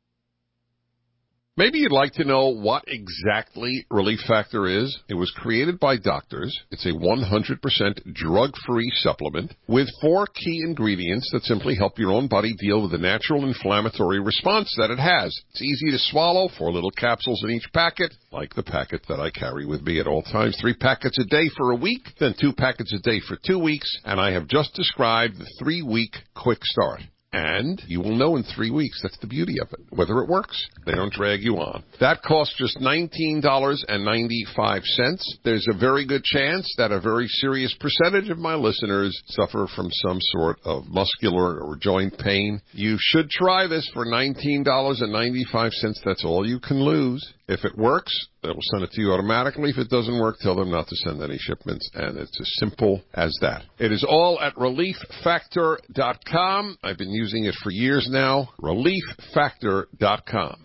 Maybe you'd like to know what exactly Relief Factor is. It was created by doctors. It's a one hundred percent drug-free supplement with four key ingredients that simply help your own body deal with the natural inflammatory response that it has. It's easy to swallow, four little capsules in each packet, like the packet that I carry with me at all times. Three packets a day for a week, then two packets a day for two weeks, and I have just described the three-week quick start. And you will know in three weeks. That's the beauty of it. Whether it works, they don't drag you on. That costs just nineteen dollars and ninety-five cents. There's a very good chance that a very serious percentage of my listeners suffer from some sort of muscular or joint pain. You should try this for nineteen dollars and ninety-five cents. That's all you can lose. If it works, they will send it to you automatically. If it doesn't work, tell them not to send any shipments, and it's as simple as that. It is all at relief factor dot com. I've been using it for years now. relief factor dot com.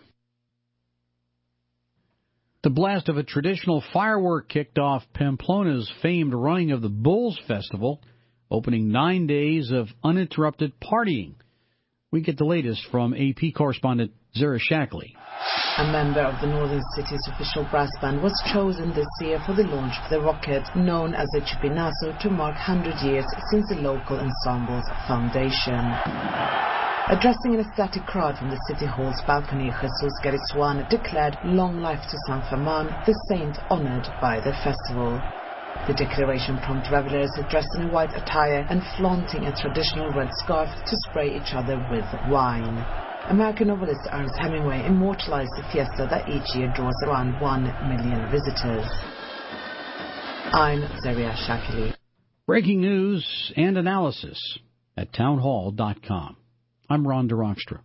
The blast of a traditional firework kicked off Pamplona's famed running of the Bulls Festival, opening nine days of uninterrupted partying. We get the latest from A P correspondent Zara Shackley. A member of the Northern City's official brass band was chosen this year for the launch of the rocket, known as the Chupinazo, to mark one hundred years since the local ensemble's foundation. Addressing an ecstatic crowd from the City Hall's balcony, Jesus Gariswan declared long life to San Ferman, the saint honored by the festival. The declaration prompted revelers dressed in a white attire and flaunting a traditional red scarf to spray each other with wine. American novelist Ernest Hemingway immortalized the fiesta that each year draws around one million visitors. I'm Zaria Shakili. Breaking news and analysis at townhall dot com. I'm Ron DeRockstra.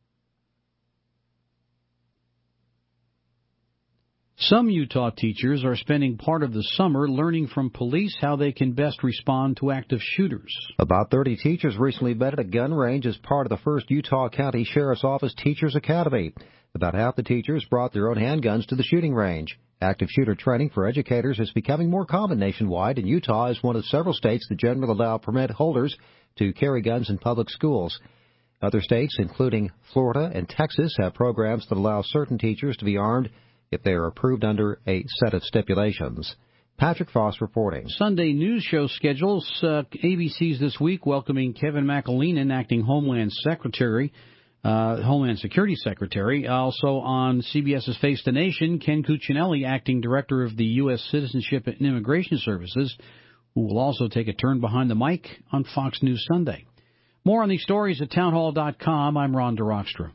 Some Utah teachers are spending part of the summer learning from police how they can best respond to active shooters. About thirty teachers recently met at a gun range as part of the first Utah County Sheriff's Office Teachers Academy. About half the teachers brought their own handguns to the shooting range. Active shooter training for educators is becoming more common nationwide, and Utah is one of several states that generally allow permit holders to carry guns in public schools. Other states, including Florida and Texas, have programs that allow certain teachers to be armed if they are approved under a set of stipulations. Patrick Foss reporting. Sunday news show schedules. Uh, A B C's This Week welcoming Kevin McAleenan, acting Homeland Secretary, uh, Homeland Security Secretary. Also on CBS's Face the Nation, Ken Cuccinelli, acting Director of the U S Citizenship and Immigration Services, who will also take a turn behind the mic on Fox News Sunday. More on these stories at townhall dot com. I'm Ron DeRockstra.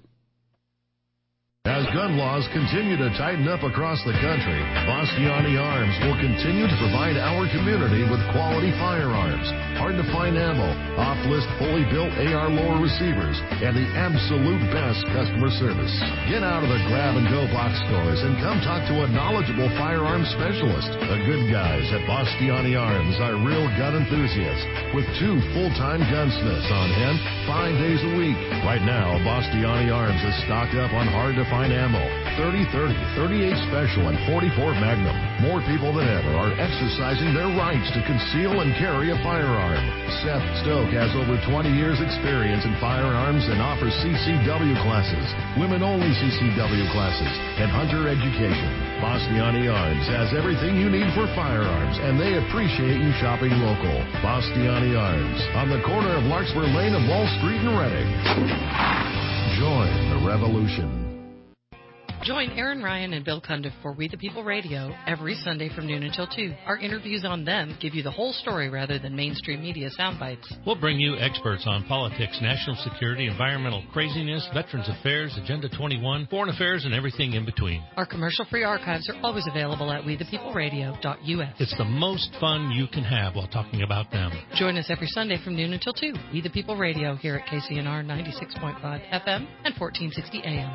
As gun laws continue to tighten up across the country, Bastiani Arms will continue to provide our community with quality firearms, hard-to-find ammo, off-list fully built A R lower receivers, and the absolute best customer service. Get out of the grab-and-go box stores and come talk to a knowledgeable firearms specialist. The good guys at Bastiani Arms are real gun enthusiasts with two full-time gunsmiths on hand five days a week. Right now, Bastiani Arms is stocked up on hard-to-find ammo, thirty thirty, thirty-eight Special, and forty-four Magnum. More people than ever are exercising their rights to conceal and carry a firearm. Seth Stoke has over twenty years experience in firearms and offers C C W classes, women-only C C W classes, and hunter education. Bastiani Arms has everything you need for firearms, and they appreciate you shopping local. Bastiani Arms, on the corner of Larkspur Lane and Wall Street in Reading. Join the revolution. Join Aaron Ryan and Bill Cundiff for We the People Radio every Sunday from noon until two. Our interviews on them give you the whole story rather than mainstream media sound bites. We'll bring you experts on politics, national security, environmental craziness, Veterans Affairs, Agenda twenty-one, foreign affairs, and everything in between. Our commercial-free archives are always available at we the people radio dot U S. It's the most fun you can have while talking about them. Join us every Sunday from noon until two. We the People Radio here at K C N R ninety-six point five F M and fourteen sixty A M.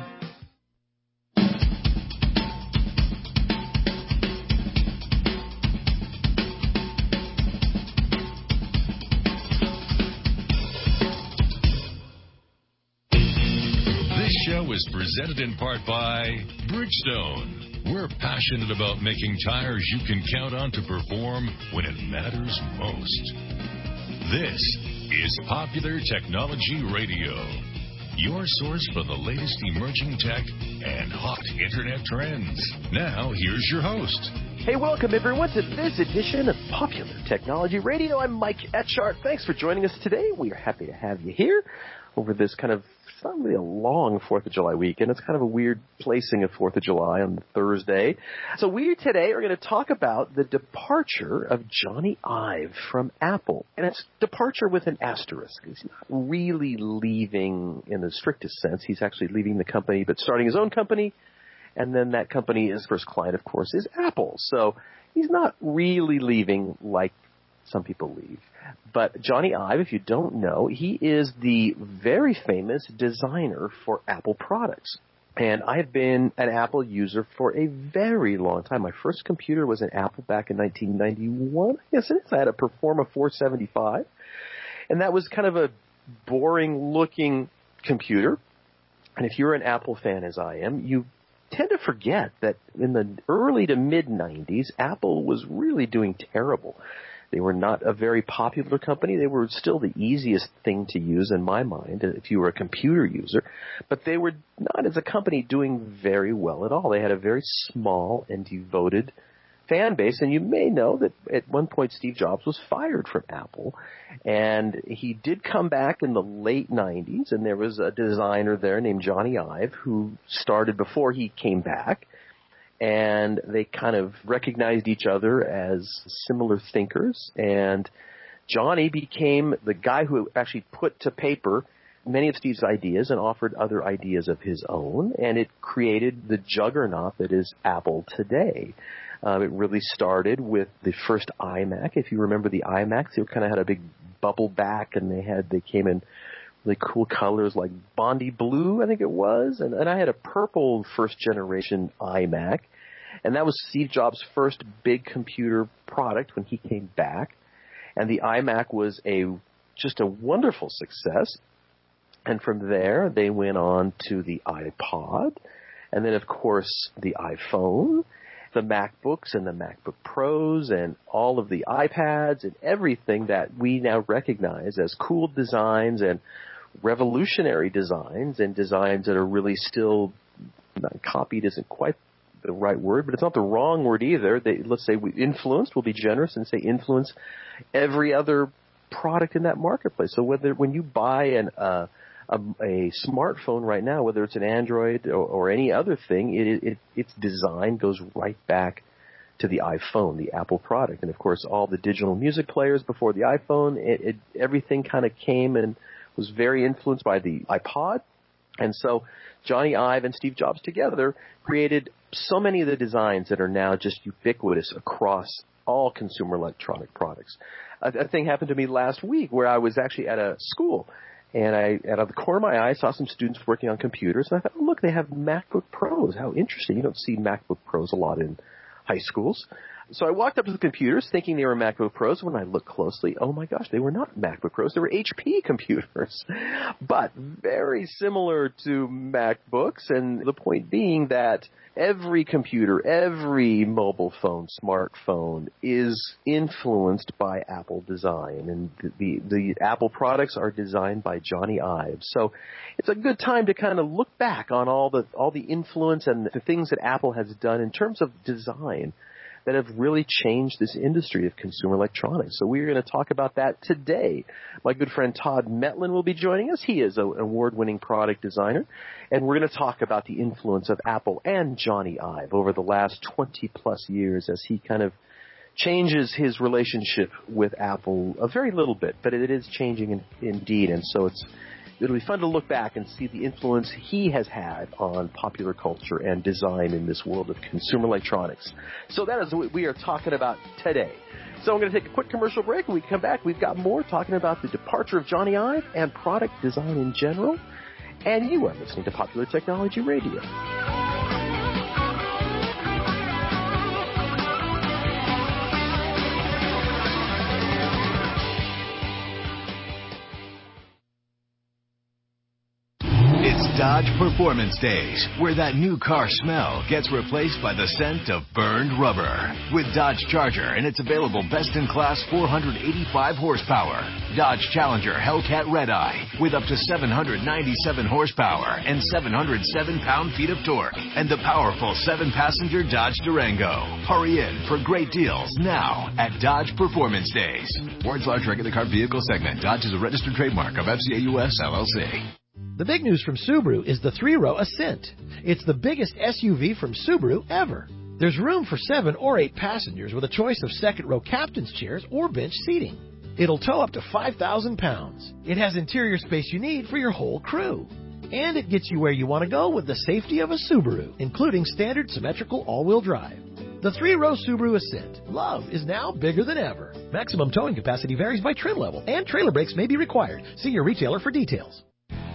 is presented in part by Bridgestone. We're passionate about making tires you can count on to perform when it matters most. This is Popular Technology Radio, your source for the latest emerging tech and hot internet trends. Now, here's your host. Hey, welcome everyone to this edition of Popular Technology Radio. I'm Mike Etchart. Thanks for joining us today. We are happy to have you here over this kind of, it's not really a long fourth of July weekend. It's kind of a weird placing of fourth of July on Thursday. So we today are going to talk about the departure of Johnny Ive from Apple. And it's departure with an asterisk. He's not really leaving in the strictest sense. He's actually leaving the company, but starting his own company. And then that company, his first client, of course, is Apple. So he's not really leaving like some people leave. But Johnny Ive, if you don't know, he is the very famous designer for Apple products. And I've been an Apple user for a very long time. My first computer was an Apple back in nineteen ninety-one. Yes, it is. I had a Performa four seventy-five. And that was kind of a boring-looking computer. And if you're an Apple fan, as I am, you tend to forget that in the early to mid-nineties, Apple was really doing terrible. They were not a very popular company. They were still the easiest thing to use in my mind if you were a computer user. But they were not, as a company, doing very well at all. They had a very small and devoted fan base. And you may know that at one point Steve Jobs was fired from Apple. And he did come back in the late nineties. And there was a designer there named Johnny Ive who started before he came back. And they kind of recognized each other as similar thinkers. And Johnny became the guy who actually put to paper many of Steve's ideas and offered other ideas of his own. And it created the juggernaut that is Apple today. Um, it really started with the first iMac. If you remember the iMacs, they kind of had a big bubble back, and they had they came in really cool colors like Bondi blue, I think it was. And, and I had a purple first-generation iMac. And that was Steve Jobs' first big computer product when he came back. And the iMac was a just a wonderful success. And from there, they went on to the iPod. And then, of course, the iPhone, the MacBooks and the MacBook Pros, and all of the iPads and everything that we now recognize as cool designs and revolutionary designs, and designs that are really still not copied isn't quite the right word, but it's not the wrong word either. They, let's say we influenced, we'll be generous and say influence every other product in that marketplace. So whether when you buy an uh, a, a smartphone right now, whether it's an Android or, or any other thing, it, it its design goes right back to the iPhone, the Apple product. And of course, all the digital music players before the iPhone, it, it, everything kind of came and was very influenced by the iPod. And so Johnny Ive and Steve Jobs together created so many of the designs that are now just ubiquitous across all consumer electronic products. A, a thing happened to me last week where I was actually at a school, and I, out of the corner of my eye, saw some students working on computers, and I thought, oh, look, they have MacBook Pros. How interesting. You don't see MacBook Pros a lot in high schools. So I walked up to the computers thinking they were MacBook Pros. When I looked closely, oh my gosh, they were not MacBook Pros. They were H P computers, but very similar to MacBooks. And the point being that every computer, every mobile phone, smartphone is influenced by Apple design. And the, the, the Apple products are designed by Johnny Ive. So it's a good time to kind of look back on all the, all the influence and the things that Apple has done in terms of design that have really changed this industry of consumer electronics. So we're going to talk about that today. My good friend Todd Metlin will be joining us. He is an award-winning product designer, and we're going to talk about the influence of Apple and Johnny Ive over the last twenty-plus years as he kind of changes his relationship with Apple a very little bit, but it is changing in, indeed, and so it's it'll be fun to look back and see the influence he has had on popular culture and design in this world of consumer electronics. So that is what we are talking about today. So I'm going to take a quick commercial break. When we come back, we've got more talking about the departure of Johnny Ive and product design in general. And you are listening to Popular Technology Radio. Dodge Performance Days, where that new car smell gets replaced by the scent of burned rubber. With Dodge Charger and its available best-in-class four hundred eighty-five horsepower. Dodge Challenger Hellcat Redeye with up to seven hundred ninety-seven horsepower and seven hundred seven pound-feet of torque. And the powerful seven-passenger Dodge Durango. Hurry in for great deals now at Dodge Performance Days. Ford's large regular car vehicle segment. Dodge is a registered trademark of F C A U S L L C. The big news from Subaru is the three-row Ascent. It's the biggest S U V from Subaru ever. There's room for seven or eight passengers with a choice of second-row captain's chairs or bench seating. It'll tow up to five thousand pounds. It has interior space you need for your whole crew. And it gets you where you want to go with the safety of a Subaru, including standard symmetrical all-wheel drive. The three-row Subaru Ascent. Love is now bigger than ever. Maximum towing capacity varies by trim level, and trailer brakes may be required. See your retailer for details.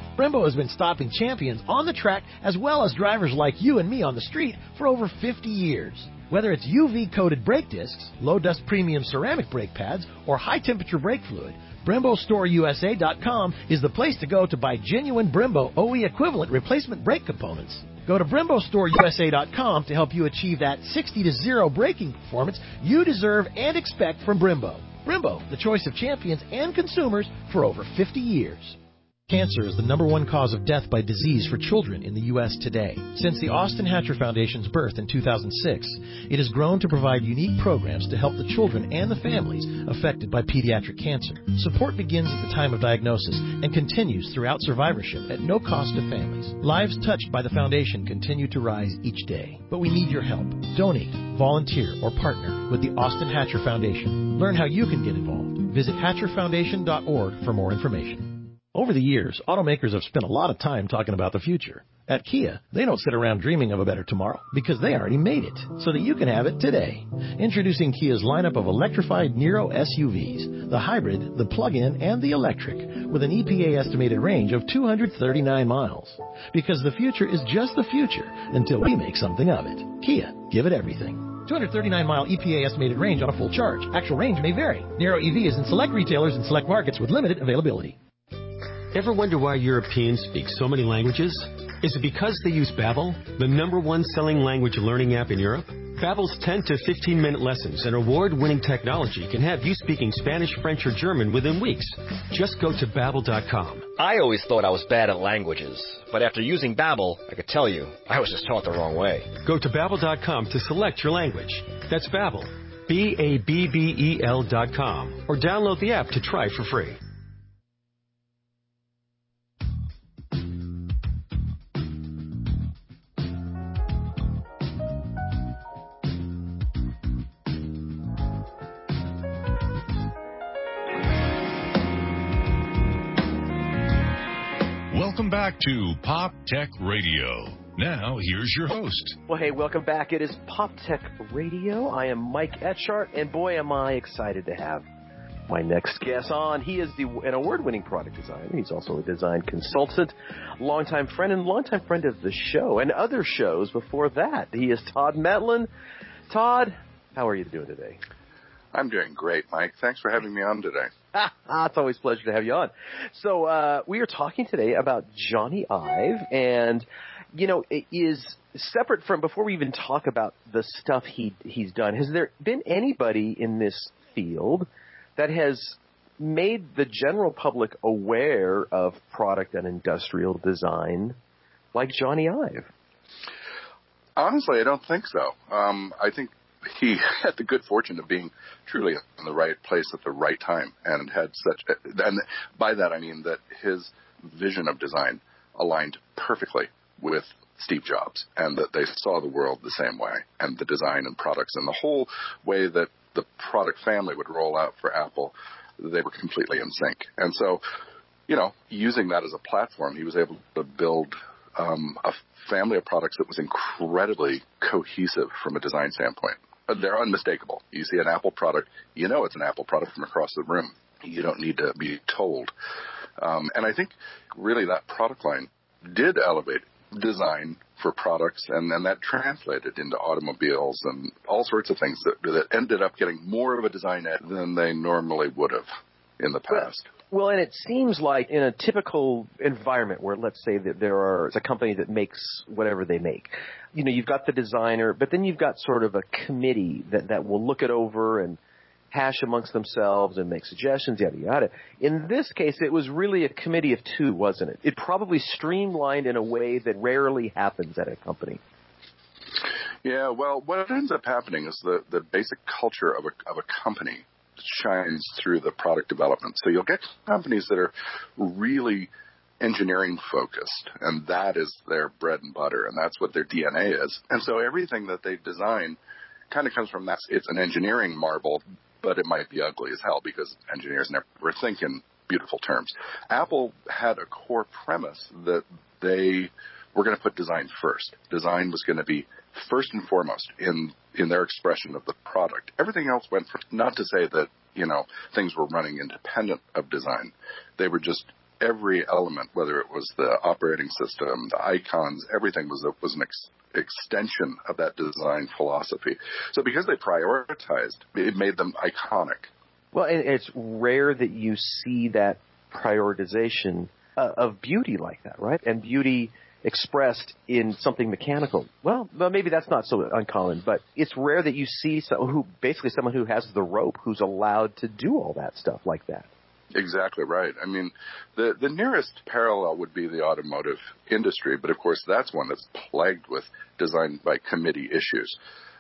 Brembo has been stopping champions on the track as well as drivers like you and me on the street for over fifty years. Whether it's U V-coated brake discs, low-dust premium ceramic brake pads, or high-temperature brake fluid, Brembo Store U S A dot com is the place to go to buy genuine Brembo O E equivalent replacement brake components. Go to Brembo Store U S A dot com to help you achieve that sixty to zero braking performance you deserve and expect from Brembo. Brembo, the choice of champions and consumers for over fifty years. Cancer is the number one cause of death by disease for children in the U S today. Since the Austin Hatcher Foundation's birth in two thousand six, it has grown to provide unique programs to help the children and the families affected by pediatric cancer. Support begins at the time of diagnosis and continues throughout survivorship at no cost to families. Lives touched by the foundation continue to rise each day. But we need your help. Donate, volunteer, or partner with the Austin Hatcher Foundation. Learn how you can get involved. Visit hatcher foundation dot org for more information. Over the years, automakers have spent a lot of time talking about the future. At Kia, they don't sit around dreaming of a better tomorrow because they already made it so that you can have it today. Introducing Kia's lineup of electrified Niro S U Vs, the hybrid, the plug-in, and the electric, with an E P A estimated range of two hundred thirty-nine miles. Because the future is just the future until we make something of it. Kia, give it everything. two hundred thirty-nine mile E P A estimated range on a full charge. Actual range may vary. Niro E V is in select retailers and select markets with limited availability. Ever wonder why Europeans speak so many languages? Is it because they use Babbel, the number one selling language learning app in Europe? Babbel's ten to fifteen minute lessons and award-winning technology can have you speaking Spanish, French, or German within weeks. Just go to Babbel dot com. I always thought I was bad at languages, but after using Babbel, I could tell you, I was just taught the wrong way. Go to Babbel dot com to select your language. That's Babbel, B A B B E L dot com, or download the app to try for free. Welcome back to Pop Tech Radio. Now, here's your host. Well, hey, welcome back. It is Pop Tech Radio. I am Mike Etchart, and boy, am I excited to have my next guest on. He is the, an award-winning product designer. He's also a design consultant, longtime friend, and longtime friend of the show and other shows before that. He is Todd Metlin. Todd, how are you doing today? I'm doing great, Mike. Thanks for having me on today. It's always a pleasure to have you on. So uh, we are talking today about Jony Ive, and, you know, it is separate from, before we even talk about the stuff he he's done, has there been anybody in this field that has made the general public aware of product and industrial design like Jony Ive? Honestly, I don't think so. Um, I think he had the good fortune of being truly in the right place at the right time, and had such, and by that I mean that his vision of design aligned perfectly with Steve Jobs, and that they saw the world the same way, and the design and products and the whole way that the product family would roll out for Apple, they were completely in sync. And so, you know, using that as a platform, he was able to build um, a family of products that was incredibly cohesive from a design standpoint. They're unmistakable. You see an Apple product, you know it's an Apple product from across the room. You don't need to be told. Um, and I think really that product line did elevate design for products, and then that translated into automobiles and all sorts of things that, that ended up getting more of a design edge than they normally would have in the past. Well, and it seems like in a typical environment where, let's say that there are it's a company that makes whatever they make, you know, you've got the designer, but then you've got sort of a committee that, that will look it over and hash amongst themselves and make suggestions, yada, yada. In this case, it was really a committee of two, wasn't it? It probably streamlined in a way that rarely happens at a company. Yeah, well, what ends up happening is the, the basic culture of a, of a company shines through the product development. So you'll get companies that are really engineering focused, and that is their bread and butter, and that's what their D N A is. And so everything that they design kind of comes from that. It's an engineering marvel, but it might be ugly as hell because engineers never think in beautiful terms. Apple had a core premise that they were going to put design first. Design was going to be first and foremost in in their expression of the product. Everything else went for, not to say that, you know, things were running independent of design. They were just every element, whether it was the operating system, the icons, everything was a, was an ex, extension of that design philosophy. So because they prioritized, it made them iconic. Well, and it's rare that you see that prioritization uh, of beauty like that, right? And beauty expressed in something mechanical. Well, well, maybe that's not so uncommon, but it's rare that you see someone who, basically someone who has the rope, who's allowed to do all that stuff like that. Exactly right. I mean, the the nearest parallel would be the automotive industry, but of course that's one that's plagued with design by committee issues.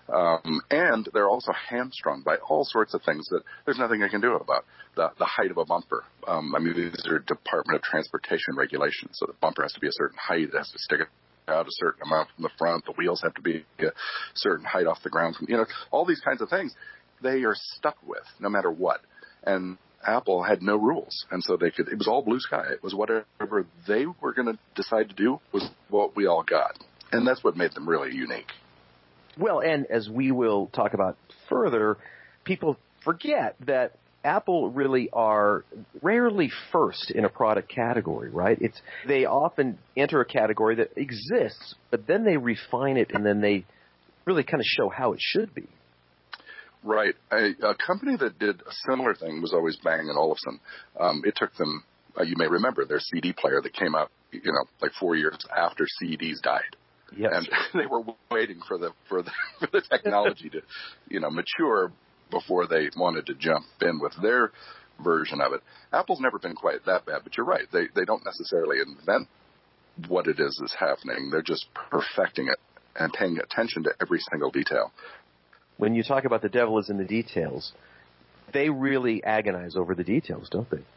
Um, and they're also hamstrung by all sorts of things that there's nothing they can do about. The, the height of a bumper. Um, I mean, these are Department of Transportation regulations. So the bumper has to be a certain height. It has to stick out a certain amount from the front. The wheels have to be a certain height off the ground. From, you know, all these kinds of things they are stuck with no matter what. And Apple had no rules. And so they could, it was all blue sky. It was whatever they were going to decide to do was what we all got. And that's what made them really unique. Well, and as we will talk about further, people forget that Apple really are rarely first in a product category, right? It's they often enter a category that exists, but then they refine it and then they really kind of show how it should be. Right. A, a company that did a similar thing was always Bang and Olufsen. Um, it took them, uh, you may remember, their C D player that came out, you know, like four years after C Ds died. Yes. And they were waiting for the for the for the technology to, you know, mature before they wanted to jump in with their version of it. Apple's never been quite that bad, but you're right. They they don't necessarily invent what it is that's happening. They're just perfecting it and paying attention to every single detail. When you talk about the devil is in the details, they really agonize over the details, don't they?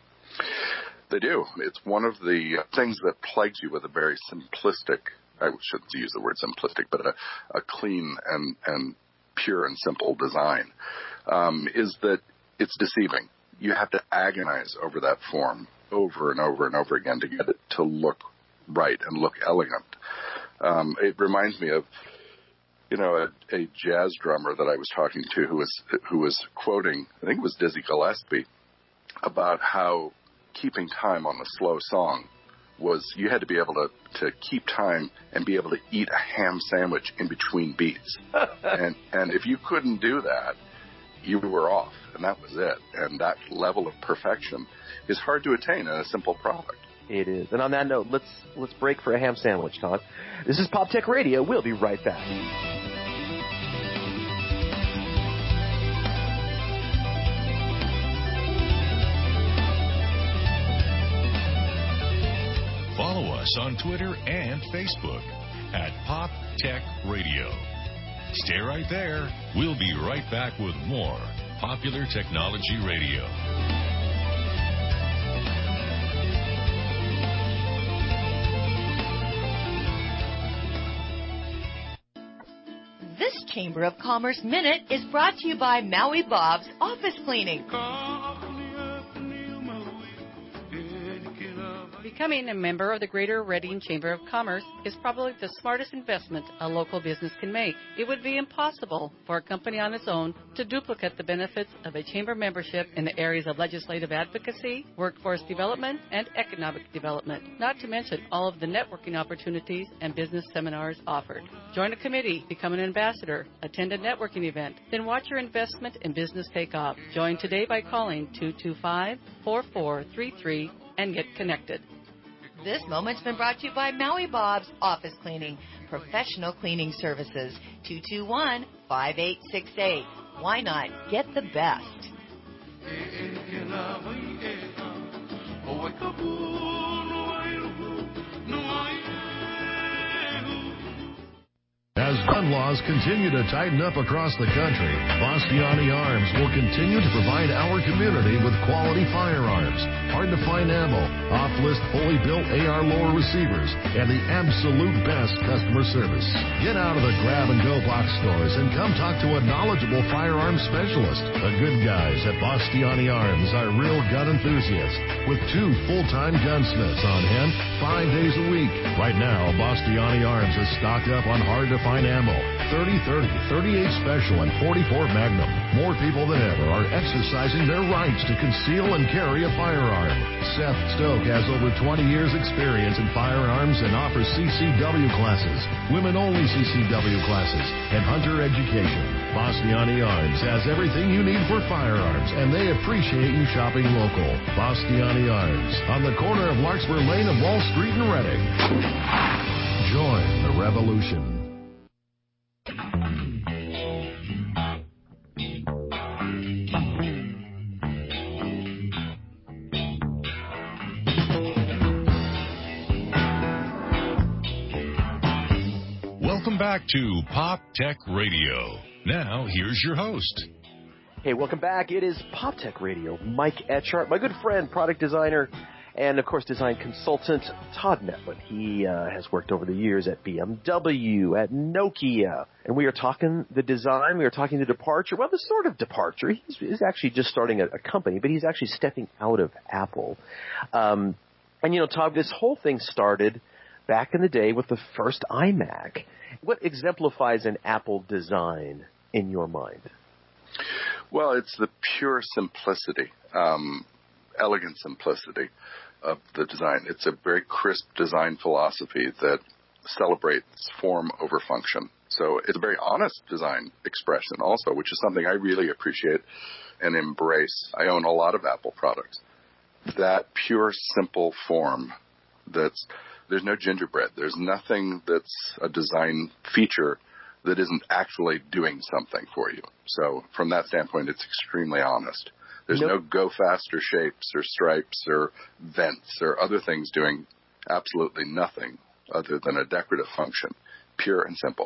They do. It's one of the things that plagues you with a very simplistic, I shouldn't use the word simplistic, but a, a clean and, and pure and simple design, um, is that it's deceiving. You have to agonize over that form over and over and over again to get it to look right and look elegant. Um, it reminds me of, you know, a, a jazz drummer that I was talking to who was who was quoting, I think it was Dizzy Gillespie, about how keeping time on a slow song was you had to be able to, to keep time and be able to eat a ham sandwich in between beats. and and if you couldn't do that, you were off, and that was it. And that level of perfection is hard to attain in a simple product. It is. And on that note, let's let's break for a ham sandwich, Todd. This is Pop Tech Radio. We'll be right back. Follow us on Twitter and Facebook at Pop Tech Radio. Stay right there. We'll be right back with more Popular Technology Radio. This Chamber of Commerce Minute is brought to you by Maui Bob's Office Cleaning. Becoming a member of the Greater Reading Chamber of Commerce is probably the smartest investment a local business can make. It would be impossible for a company on its own to duplicate the benefits of a chamber membership in the areas of legislative advocacy, workforce development, and economic development, not to mention all of the networking opportunities and business seminars offered. Join a committee, become an ambassador, attend a networking event, then watch your investment in business take off. Join today by calling two two five, four four three three and get connected. This moment's been brought to you by Maui Bob's Office Cleaning, professional cleaning services. two two one, five eight six eight. Why not get the best? As gun laws continue to tighten up across the country, Bastiani Arms will continue to provide our community with quality firearms, hard-to-find ammo, off-list fully built A R lower receivers, and the absolute best customer service. Get out of the grab-and-go box stores and come talk to a knowledgeable firearms specialist. The good guys at Bastiani Arms are real gun enthusiasts with two full-time gunsmiths on hand five days a week. Right now, Bastiani Arms is stocked up on hard-to-find thirty-nine Ammo, thirty thirty, thirty-eight Special, and forty-four Magnum. More people than ever are exercising their rights to conceal and carry a firearm. Seth Stoke has over twenty years experience in firearms and offers C C W classes, women-only C C W classes, and hunter education. Bastiani Arms has everything you need for firearms, and they appreciate you shopping local. Bastiani Arms, on the corner of Larkspur Lane and Wall Street in Reading. Join the revolution. Welcome back to Pop Tech Radio. Now, here's your host. Hey, welcome back. It is Pop Tech Radio. Mike Etchart, my good friend, product designer, and, of course, design consultant Todd Netlin. He uh, has worked over the years at B M W, at Nokia, and we are talking the design. We are talking the departure. Well, the sort of departure. He's, he's actually just starting a, a company, but he's actually stepping out of Apple. Um, and, you know, Todd, this whole thing started back in the day with the first iMac. What exemplifies an Apple design in your mind? Well, it's the pure simplicity, um, elegant simplicity of the design. It's a very crisp design philosophy that celebrates form over function. So it's a very honest design expression also, which is something I really appreciate and embrace. I own a lot of Apple products. That pure, simple form that's there's no gingerbread. There's nothing that's a design feature that isn't actually doing something for you. So from that standpoint, it's extremely honest. There's nope. no go faster shapes or stripes or vents or other things doing absolutely nothing other than a decorative function, pure and simple.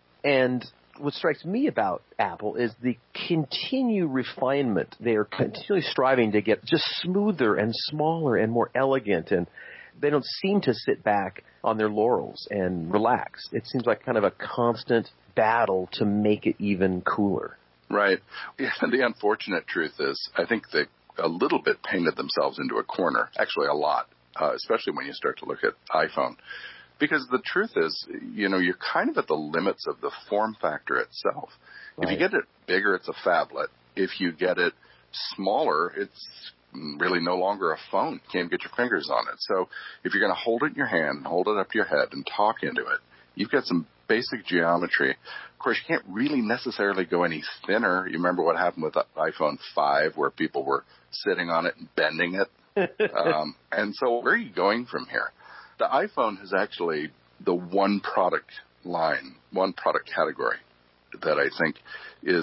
And what strikes me about Apple is the continued refinement. They are continually striving to get just smoother and smaller and more elegant, and they don't seem to sit back on their laurels and relax. It seems like kind of a constant battle to make it even cooler. Right. Yeah, the unfortunate truth is I think they a little bit painted themselves into a corner, actually a lot, uh, especially when you start to look at iPhone. Because the truth is, you know, you're kind of at the limits of the form factor itself. Right. If you get it bigger, it's a phablet. If you get it smaller, it's really no longer a phone. You can't get your fingers on it. So if you're going to hold it in your hand, hold it up to your head and talk into it, you've got some basic geometry. Of course, you can't really necessarily go any thinner. You remember what happened with the iPhone five where people were sitting on it and bending it? um, and so where are you going from here? The iPhone is actually the one product line, one product category that I think is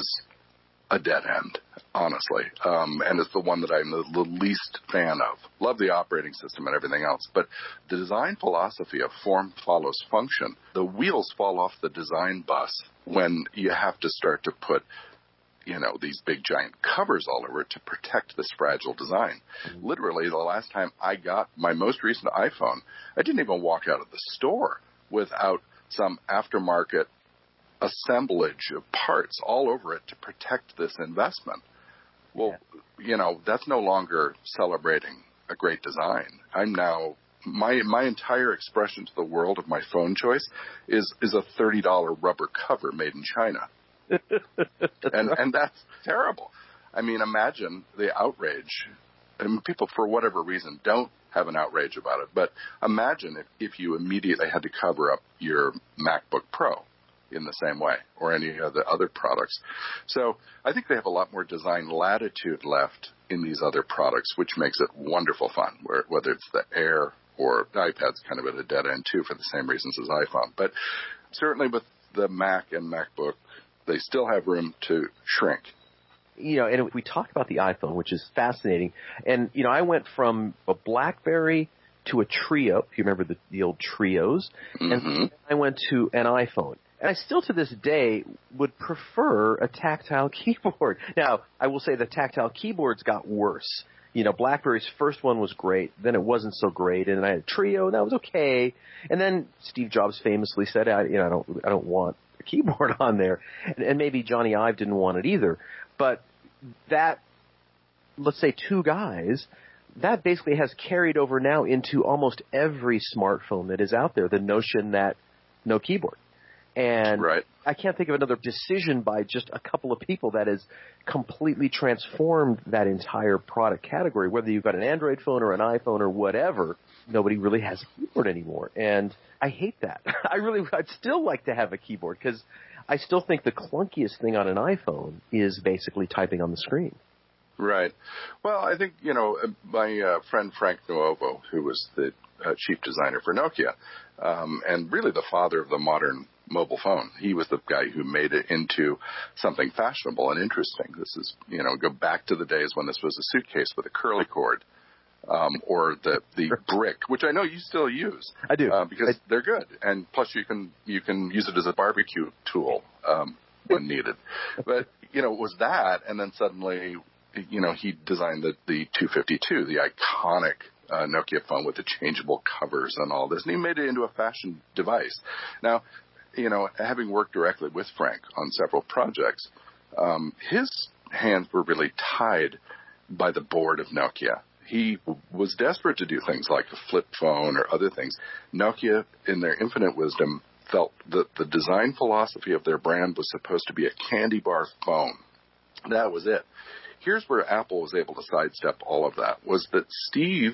a dead end, honestly. Um, and it's the one that I'm the, the least fan of. Love the operating system and everything else. But the design philosophy of form follows function, the wheels fall off the design bus when you have to start to put, you know, these big giant covers all over it to protect this fragile design. Mm-hmm. Literally, the last time I got my most recent iPhone, I didn't even walk out of the store without some aftermarket assemblage of parts all over it to protect this investment. Well, yeah. you know, that's no longer celebrating a great design. I'm now, my my entire expression to the world of my phone choice is is a thirty dollars rubber cover made in China. and right. and that's terrible. I mean, imagine the outrage. I mean, people, for whatever reason, don't have an outrage about it. But imagine if, if you immediately had to cover up your MacBook Pro in the same way, or any of the other products. So I think they have a lot more design latitude left in these other products, which makes it wonderful fun, where, whether it's the Air or the iPad's kind of at a dead end, too, for the same reasons as iPhone. But certainly with the Mac and MacBook, they still have room to shrink. You know, and we talked about the iPhone, which is fascinating. And, you know, I went from a BlackBerry to a Trio, if you remember the, the old Trios, mm-hmm. and I went to an iPhone. And I still, to this day, would prefer a tactile keyboard. Now, I will say the tactile keyboards got worse. You know, BlackBerry's first one was great, then it wasn't so great, and then I had a Trio, and that was okay. And then Steve Jobs famously said, I, you know, I don't, I don't want a keyboard on there. And, and maybe Johnny Ive didn't want it either. But that, let's say two guys, that basically has carried over now into almost every smartphone that is out there, the notion that no keyboard. And right. I can't think of another decision by just a couple of people that has completely transformed that entire product category. Whether you've got an Android phone or an iPhone or whatever, nobody really has a keyboard anymore. And I hate that. I really, I'd still like to have a keyboard because I still think the clunkiest thing on an iPhone is basically typing on the screen. Right. Well, I think, you know, my uh, friend Frank Nuovo, who was the uh, chief designer for Nokia, um, and really the father of the modern mobile phone. He was the guy who made it into something fashionable and interesting. This is, you know, go back to the days when this was a suitcase with a curly cord, um, or the the brick, which I know you still use. I do uh, because I, they're good, and plus you can you can use it as a barbecue tool um, when needed. But you know, it was that, and then suddenly, you know, he designed the the two fifty-two, the iconic Uh, Nokia phone with the changeable covers and all this, and he made it into a fashion device. Now, you know, having worked directly with Frank on several projects, um, his hands were really tied by the board of Nokia. He w- was desperate to do things like a flip phone or other things. Nokia, in their infinite wisdom, felt that the design philosophy of their brand was supposed to be a candy bar phone. That was it. Here's where Apple was able to sidestep all of that, was that Steve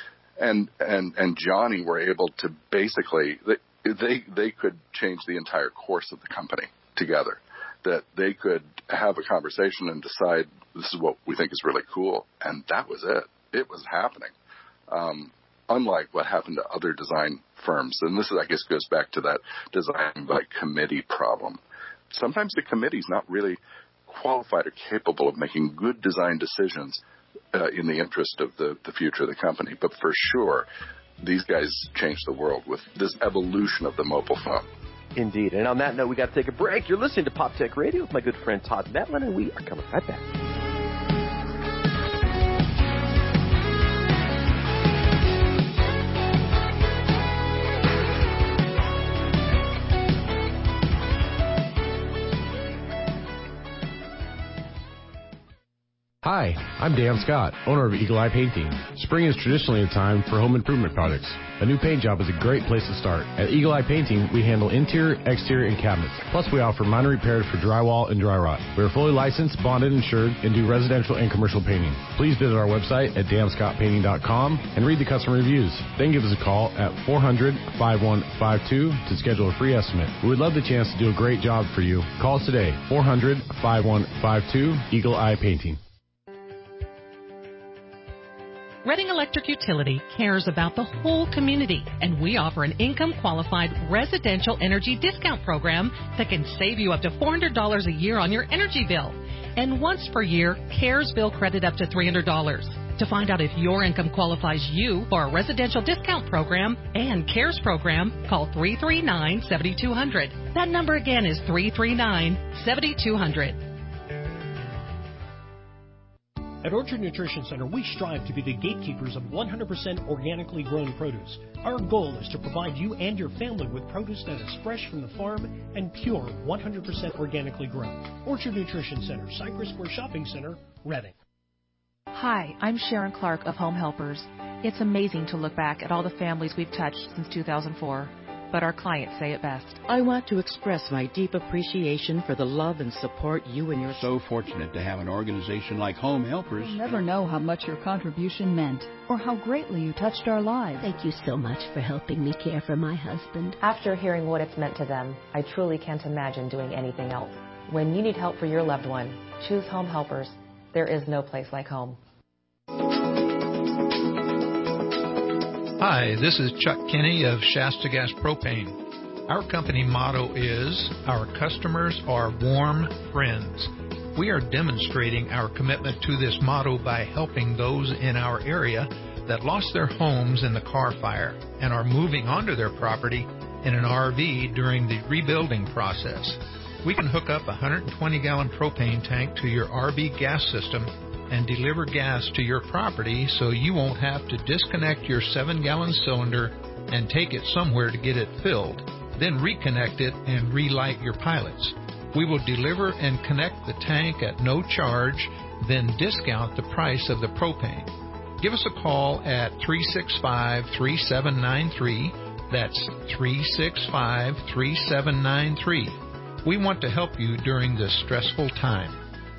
and and and Johnny were able to basically, they, they they could change the entire course of the company together, that they could have a conversation and decide this is what we think is really cool, and that was it. It was happening, um, unlike what happened to other design firms. And this, is, I guess, goes back to that design by committee problem. Sometimes the committee's not really qualified or capable of making good design decisions uh, in the interest of the, the future of the company. But for sure, these guys changed the world with this evolution of the mobile phone. Indeed. And on that note, we got to take a break. You're listening to Pop Tech Radio with my good friend Todd Netlin, and we are coming right back. Hi, I'm Dan Scott, owner of Eagle Eye Painting. Spring is traditionally a time for home improvement projects. A new paint job is a great place to start. At Eagle Eye Painting, we handle interior, exterior, and cabinets. Plus, we offer minor repairs for drywall and dry rot. We are fully licensed, bonded, insured, and do residential and commercial painting. Please visit our website at dan scott painting dot com and read the customer reviews. Then give us a call at four hundred, five one five two to schedule a free estimate. We would love the chance to do a great job for you. Call us today, four hundred, five one five two, Eagle Eye Painting. Reading Electric Utility cares about the whole community, and we offer an income-qualified residential energy discount program that can save you up to four hundred dollars a year on your energy bill. And once per year, CARES bill credit up to three hundred dollars. To find out if your income qualifies you for a residential discount program and CARES program, call three three nine, seven two zero zero. That number again is three three nine, seven two zero zero. At Orchard Nutrition Center, we strive to be the gatekeepers of one hundred percent organically grown produce. Our goal is to provide you and your family with produce that is fresh from the farm and pure one hundred percent organically grown. Orchard Nutrition Center, Cypress Square Shopping Center, Reading. Hi, I'm Sharon Clark of Home Helpers. It's amazing to look back at all the families we've touched since two thousand four. But our clients say it best. I want to express my deep appreciation for the love and support you and your... So fortunate to have an organization like Home Helpers. You'll never know how much your contribution meant or how greatly you touched our lives. Thank you so much for helping me care for my husband. After hearing what it's meant to them, I truly can't imagine doing anything else. When you need help for your loved one, choose Home Helpers. There is no place like home. Hi, this is Chuck Kinney of Shasta Gas Propane. Our company motto is, our customers are warm friends. We are demonstrating our commitment to this motto by helping those in our area that lost their homes in the Carr Fire and are moving onto their property in an R V during the rebuilding process. We can hook up a one hundred twenty gallon propane tank to your R V gas system and deliver gas to your property so you won't have to disconnect your seven gallon cylinder and take it somewhere to get it filled, then reconnect it and relight your pilots. We will deliver and connect the tank at no charge, then discount the price of the propane. Give us a call at three six five, three seven nine three That's three six five, three seven nine three. We want to help you during this stressful time.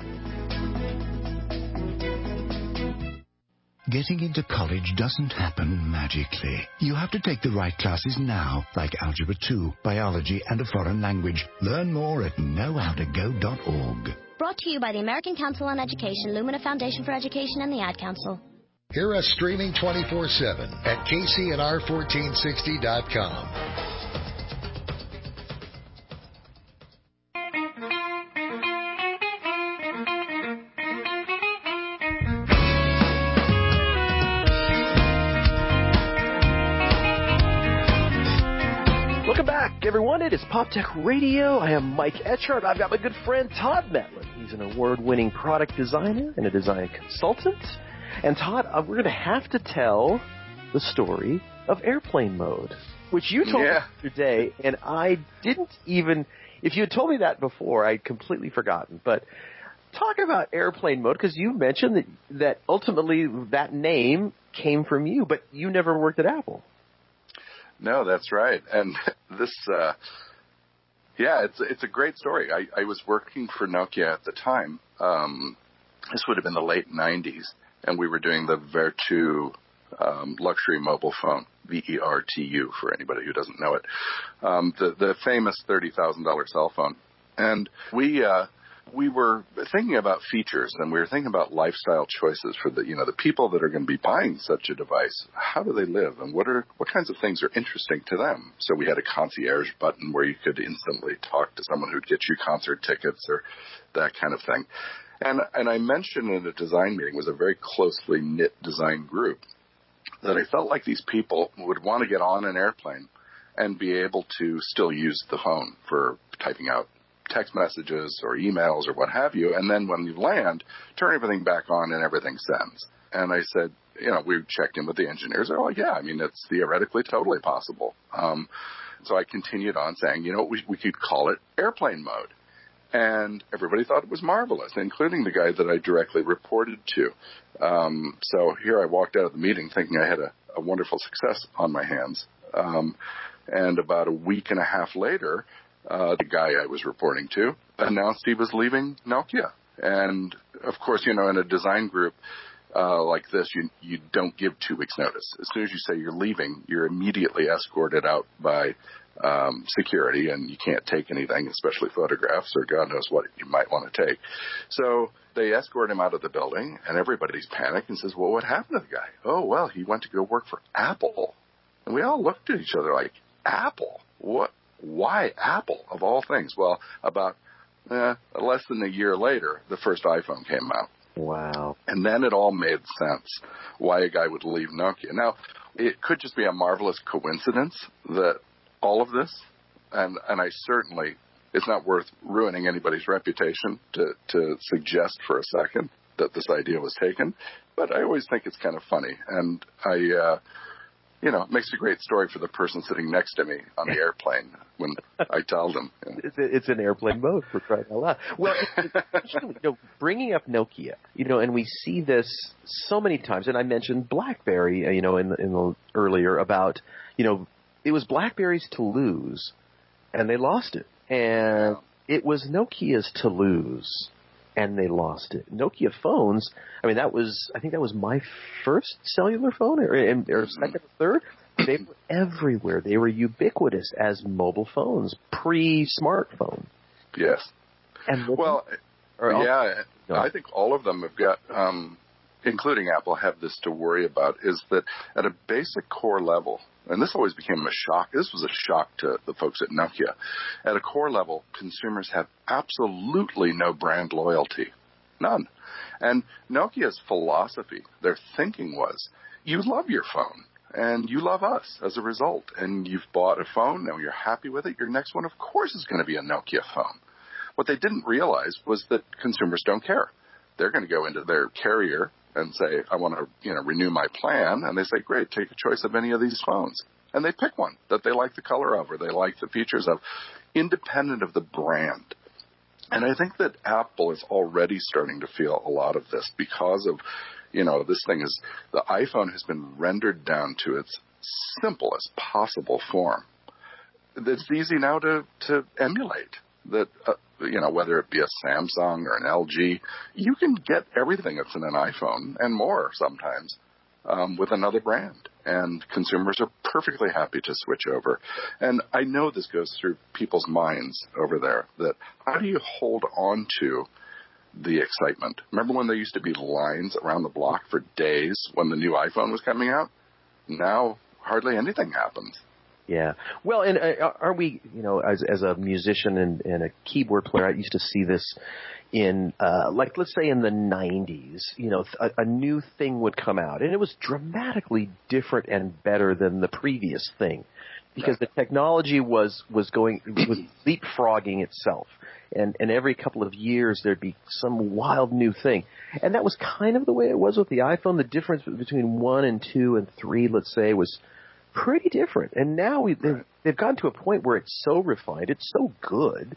Getting into college doesn't happen magically. You have to take the right classes now, like Algebra two, Biology, and a foreign language. Learn more at know how to go dot org. Brought to you by the American Council on Education, Lumina Foundation for Education, and the Ad Council. Hear us streaming twenty-four seven at K C N R fourteen sixty dot com. Welcome back, everyone. It is Pop Tech Radio. I am Mike Etchart. I've got my good friend Todd Metlin. He's an award-winning product designer and a design consultant. And Todd, uh, we're going to have to tell the story of airplane mode, which you told yeah. me today, and I didn't even, if you had told me that before, I'd completely forgotten. But talk about airplane mode, because you mentioned that, that ultimately that name came from you, but you never worked at Apple. No, that's right. And this, uh, yeah, it's it's a great story. I, I was working for Nokia at the time. Um, this would have been the late nineties, and we were doing the Vertu um, luxury mobile phone, V E R T U for anybody who doesn't know it, um, the the famous thirty thousand dollars cell phone. And we uh, we were thinking about features, and we were thinking about lifestyle choices for the you know the people that are going to be buying such a device. How do they live, and what are what kinds of things are interesting to them? So we had a concierge button where you could instantly talk to someone who'd get you concert tickets or that kind of thing. And and I mentioned in a design meeting, it was a very closely knit design group, that I felt like these people would want to get on an airplane and be able to still use the phone for typing out text messages or emails or what have you, and then when you land, turn everything back on and everything sends. And I said, you know, we checked in with the engineers. They're like, yeah, I mean, it's theoretically totally possible. Um, so I continued on saying, you know, we, we could call it airplane mode. And everybody thought it was marvelous, including the guy that I directly reported to. Um, so here I walked out of the meeting thinking I had a, a wonderful success on my hands. Um, and about a week and a half later, uh, the guy I was reporting to announced he was leaving Nokia. And, of course, you know, in a design group uh, like this, you you don't give two weeks' notice. As soon as you say you're leaving, you're immediately escorted out by Um, security, and you can't take anything, especially photographs or God knows what you might want to take. So they escort him out of the building, and everybody's panicked and says, well, what happened to the guy? Oh, well, he went to go work for Apple. And we all looked at each other like, Apple? What? Why Apple, of all things? Well, about eh, less than a year later, the first iPhone came out. Wow. And then it all made sense why a guy would leave Nokia. Now, it could just be a marvelous coincidence that all of this, and, and I certainly, it's not worth ruining anybody's reputation to, to suggest for a second that this idea was taken, but I always think it's kind of funny, and I, uh, you know, it makes a great story for the person sitting next to me on the airplane when I tell them. You know. It's, it's an airplane mode, for crying out loud. Well, it's, it's, you know, bringing up Nokia, you know, and we see this so many times, and I mentioned BlackBerry, you know, in, in the earlier about, you know, it was BlackBerry's to lose, and they lost it. And it was Nokia's to lose, and they lost it. Nokia phones, I mean, that was, I think that was my first cellular phone, or, or second or third. They were everywhere. They were ubiquitous as mobile phones, pre-smartphone. Yes. And well, or yeah, no. I think all of them have got, um, including Apple, have this to worry about, is that at a basic core level, and this always became a shock. This was a shock to the folks at Nokia. At a core level, consumers have absolutely no brand loyalty. None. And Nokia's philosophy, their thinking was, you love your phone, and you love us as a result. And you've bought a phone, now you're happy with it. Your next one, of course, is going to be a Nokia phone. What they didn't realize was that consumers don't care. They're going to go into their carrier and say, I want to, you know, renew my plan. And they say, great, take a choice of any of these phones. And they pick one that they like the color of or they like the features of, independent of the brand. And I think that Apple is already starting to feel a lot of this because of, you know, this thing is, the iPhone has been rendered down to its simplest possible form that's easy now to, to emulate. That, uh, you know, whether it be a Samsung or an L G, you can get everything that's in an iPhone and more sometimes um, with another brand. And consumers are perfectly happy to switch over. And I know this goes through people's minds over there, that how do you hold on to the excitement? Remember when there used to be lines around the block for days when the new iPhone was coming out? Now hardly anything happens. Yeah. Well, and uh, are we, you know, as as a musician and, and a keyboard player, I used to see this in, uh, like, let's say in the nineties, you know, a, a new thing would come out, and it was dramatically different and better than the previous thing, because the technology was, was going, was leapfrogging itself. And, and every couple of years there'd be some wild new thing. And that was kind of the way it was with the iPhone. The difference between one and two and three, let's say, was pretty different. And now we, they've, they've gotten to a point where it's so refined, it's so good,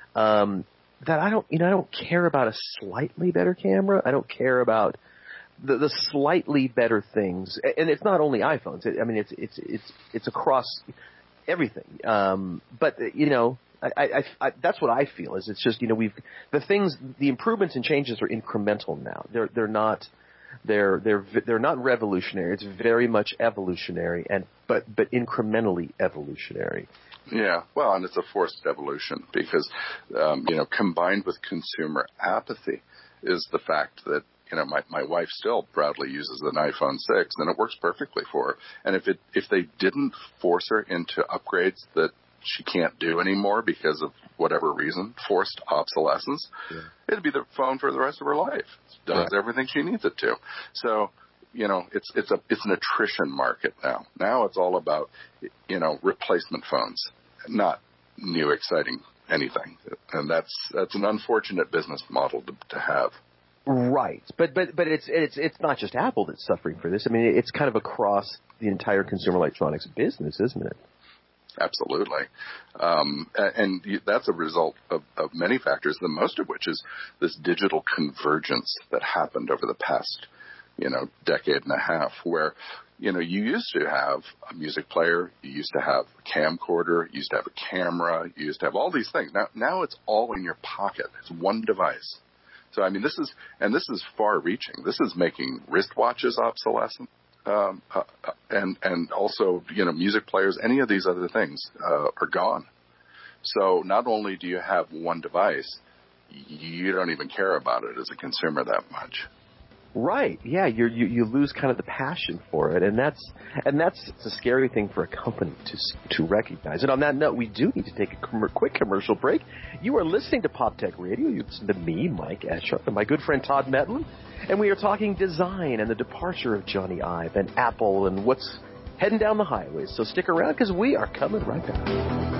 um, that I don't, you know, I don't care about a slightly better camera. I don't care about the, the slightly better things. And it's not only iPhones. I mean, it's, it's, it's, it's across everything. Um, but, you know, I, I, I, that's what I feel is it's just, you know, we've, the things, the improvements and changes are incremental now. They're, they're not, They're they're they're not revolutionary. It's very much evolutionary, and but but incrementally evolutionary. Yeah, well, and it's a forced evolution because um, you know, combined with consumer apathy, is the fact that you know my my wife still proudly uses an iPhone six, and it works perfectly for her. And if it if they didn't force her into upgrades that she can't do anymore because of whatever reason, forced obsolescence, yeah. it'd be the phone for the rest of her life. It does yeah. everything she needs it to. So, you know, it's it's a it's an attrition market now. Now it's all about, you know, replacement phones, not new exciting anything. And that's that's an unfortunate business model to, to have. Right, but but but it's it's it's not just Apple that's suffering for this. I mean, it's kind of across the entire consumer electronics business, isn't it? Absolutely. Um, and that's a result of, of many factors, the most of which is this digital convergence that happened over the past, you know, decade and a half, where, you know, you used to have a music player, you used to have a camcorder, you used to have a camera, you used to have all these things. Now, now it's all in your pocket. It's one device. So, I mean, this is, and this is far reaching. This is making wristwatches obsolescent. Um, uh, and and also, you know, music players, any of these other things uh, are gone. So not only do you have one device, you don't even care about it as a consumer that much. Right. Yeah. You you you lose kind of the passion for it, and that's and that's it's a scary thing for a company to to recognize. And on that note, we do need to take a com- quick commercial break. You are listening to Pop Tech Radio. You listen to me, Mike Eschardt, and my good friend Todd Metlin, and we are talking design and the departure of Johnny Ive and Apple and what's heading down the highways. So stick around because we are coming right back.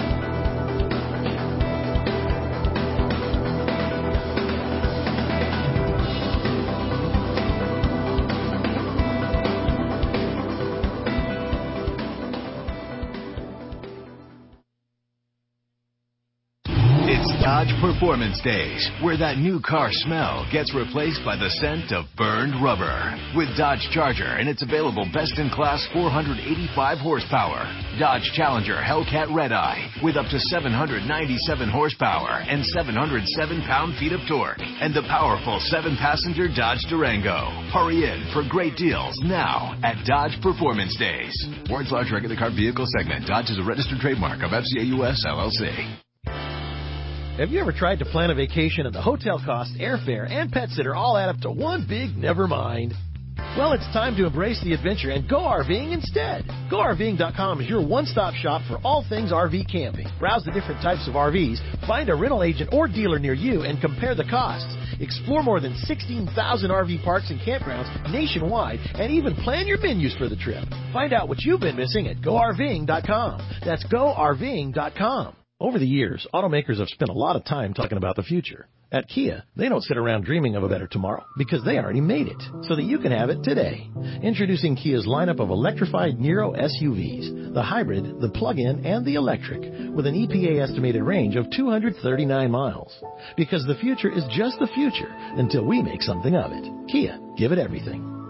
Dodge Performance Days, where that new car smell gets replaced by the scent of burned rubber. With Dodge Charger and its available best-in-class four hundred eighty-five horsepower. Dodge Challenger Hellcat Redeye with up to seven hundred ninety-seven horsepower and seven hundred seven pound-feet of torque. And the powerful seven-passenger Dodge Durango. Hurry in for great deals now at Dodge Performance Days. Warren's large regular car vehicle segment. Dodge is a registered trademark of F C A U S L L C. Have you ever tried to plan a vacation and the hotel costs, airfare, and pet sitter all add up to one big never mind? Well, it's time to embrace the adventure and go RVing instead. Go R V ing dot com is your one-stop shop for all things R V camping. Browse the different types of R Vs, find a rental agent or dealer near you, and compare the costs. Explore more than sixteen thousand R V parks and campgrounds nationwide, and even plan your menus for the trip. Find out what you've been missing at go R V ing dot com. That's go R V ing dot com. Over the years, automakers have spent a lot of time talking about the future. At Kia, they don't sit around dreaming of a better tomorrow because they already made it so that you can have it today. Introducing Kia's lineup of electrified Niro S U Vs, the hybrid, the plug-in, and the electric, with an E P A estimated range of two hundred thirty-nine miles. Because the future is just the future until we make something of it. Kia, give it everything.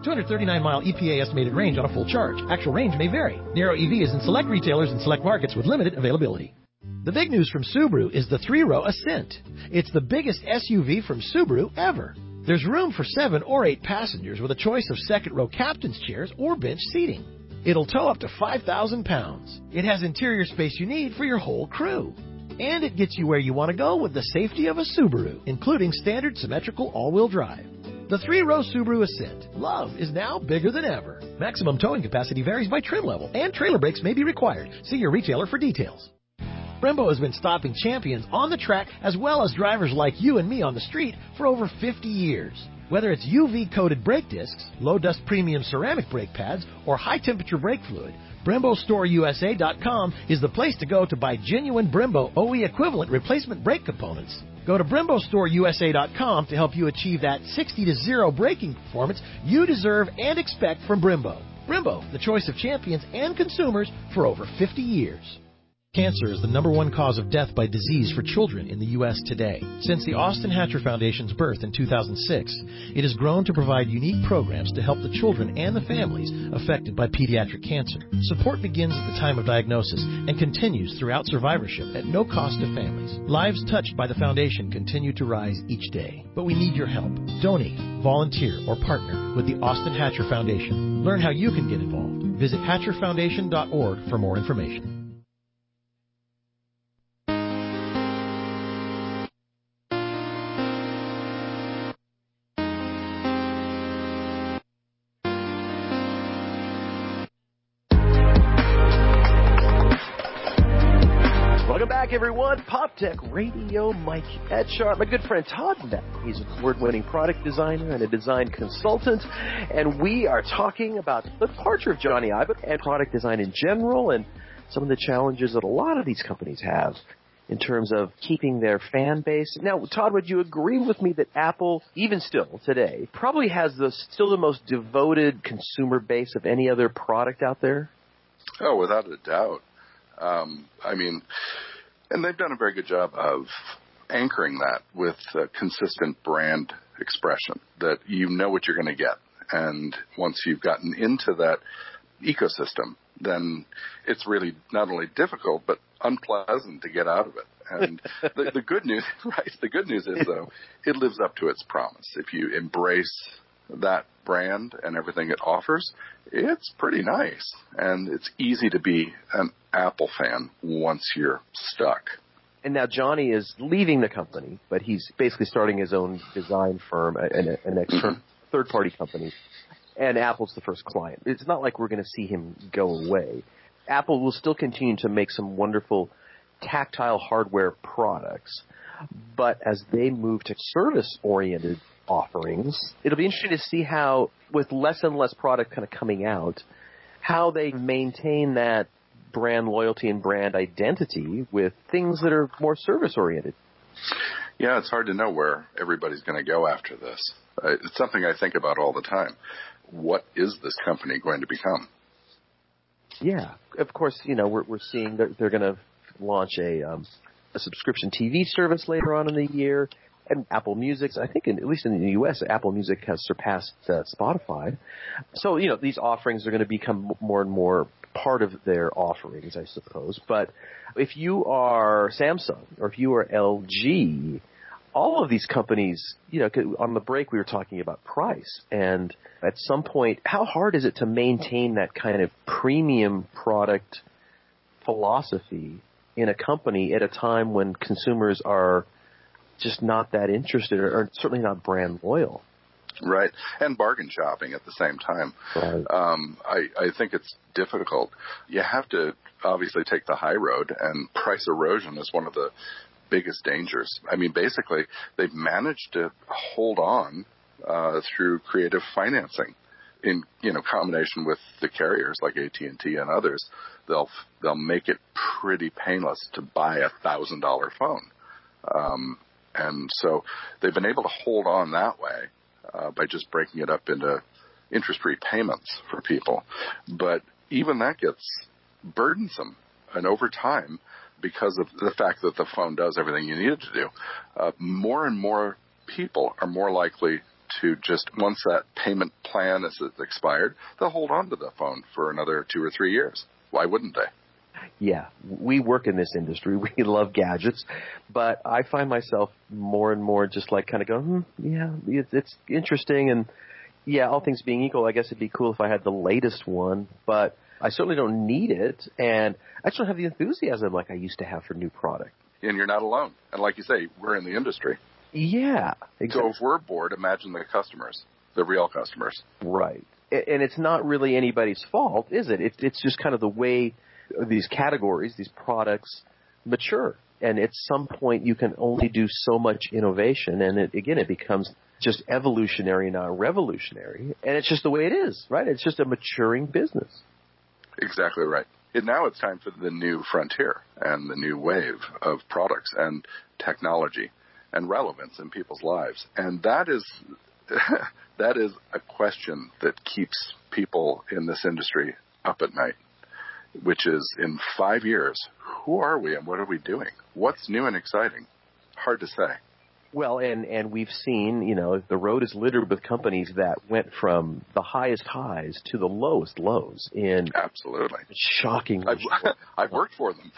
two hundred thirty-nine mile E P A estimated range on a full charge. Actual range may vary. Nero E V is in select retailers and select markets with limited availability. The big news from Subaru is the three-row Ascent. It's the biggest S U V from Subaru ever. There's room for seven or eight passengers with a choice of second-row captain's chairs or bench seating. It'll tow up to five thousand pounds. It has interior space you need for your whole crew. And it gets you where you want to go with the safety of a Subaru, including standard symmetrical all-wheel drive. The three-row Subaru Ascent. Love is now bigger than ever. Maximum towing capacity varies by trim level, and trailer brakes may be required. See your retailer for details. Brembo has been stopping champions on the track as well as drivers like you and me on the street for over fifty years. Whether it's U V-coated brake discs, low-dust premium ceramic brake pads, or high-temperature brake fluid, Brembo Store U S A dot com is the place to go to buy genuine Brembo O E equivalent replacement brake components. Go to Brembo Store U S A dot com to help you achieve that sixty to zero braking performance you deserve and expect from Brembo. Brembo, the choice of champions and consumers for over fifty years. Cancer is the number one cause of death by disease for children in the U S today. Since the Austin Hatcher Foundation's birth in two thousand six, it has grown to provide unique programs to help the children and the families affected by pediatric cancer. Support begins at the time of diagnosis and continues throughout survivorship at no cost to families. Lives touched by the foundation continue to rise each day. But we need your help. Donate, volunteer, or partner with the Austin Hatcher Foundation. Learn how you can get involved. Visit hatcher foundation dot org for more information. Everyone, Pop Tech Radio, Mike Etchart, my good friend Todd Beck. He's an award-winning product designer and a design consultant, and we are talking about the departure of Johnny Ive and product design in general and some of the challenges that a lot of these companies have in terms of keeping their fan base. Now, Todd, would you agree with me that Apple, even still today, probably has the still the most devoted consumer base of any other product out there? Oh, without a doubt. Um, I mean... And they've done a very good job of anchoring that with a consistent brand expression that you know what you're going to get. And once you've gotten into that ecosystem, then it's really not only difficult, but unpleasant to get out of it. And the, the good news, right, the good news is, though, it lives up to its promise. If you embrace that brand and everything it offers, it's pretty nice. And it's easy to be an Apple fan once you're stuck. And now Johnny is leaving the company, but he's basically starting his own design firm, an, an external third-party company, and Apple's the first client. It's not like we're going to see him go away. Apple will still continue to make some wonderful tactile hardware products, but as they move to service-oriented offerings, it'll be interesting to see how, with less and less product kind of coming out, how they maintain that brand loyalty and brand identity with things that are more service-oriented. Yeah, it's hard to know where everybody's going to go after this. Uh, it's something I think about all the time. What is this company going to become? Yeah, of course, you know, we're, we're seeing that they're going to launch a, um, a subscription T V service later on in the year. And Apple Music, I think, in, at least in the U S, Apple Music has surpassed uh, Spotify. So, you know, these offerings are going to become more and more part of their offerings, I suppose. But if you are Samsung or if you are L G, all of these companies, you know, on the break we were talking about price. And at some point, how hard is it to maintain that kind of premium product philosophy in a company at a time when consumers are just not that interested or, or certainly not brand loyal? Right. And bargain shopping at the same time. Right. Um, I, I think it's difficult. You have to obviously take the high road, and price erosion is one of the biggest dangers. I mean, basically, they've managed to hold on uh, through creative financing in, you know, combination with the carriers like A T and T and others. They'll they'll make it pretty painless to buy a thousand dollar phone. Um, and so they've been able to hold on that way. Uh, by just breaking it up into interest-free payments for people. But even that gets burdensome. And over time, because of the fact that the phone does everything you need it to do, uh, more and more people are more likely to just, once that payment plan is expired, they'll hold on to the phone for another two or three years. Why wouldn't they? Yeah, we work in this industry. We love gadgets, but I find myself more and more just like kind of going, hmm, yeah, it's, it's interesting. And yeah, all things being equal, I guess it'd be cool if I had the latest one, but I certainly don't need it. And I just don't have the enthusiasm like I used to have for new product. And you're not alone. And like you say, we're in the industry. Yeah, exactly. So if we're bored, imagine the customers, the real customers. Right. And it's not really anybody's fault, is it? It's just kind of the way these categories, these products mature. And at some point you can only do so much innovation. And it, again, it becomes just evolutionary, not revolutionary. And it's just the way it is, right? It's just a maturing business. Exactly right. And now it's time for the new frontier and the new wave of products and technology and relevance in people's lives. And that is that is a question that keeps people in this industry up at night, which is, in five years, who are we and what are we doing? What's new and exciting? Hard to say. Well, and, and we've seen, you know, the road is littered with companies that went from the highest highs to the lowest lows in absolutely shocking. I've, I've worked for them.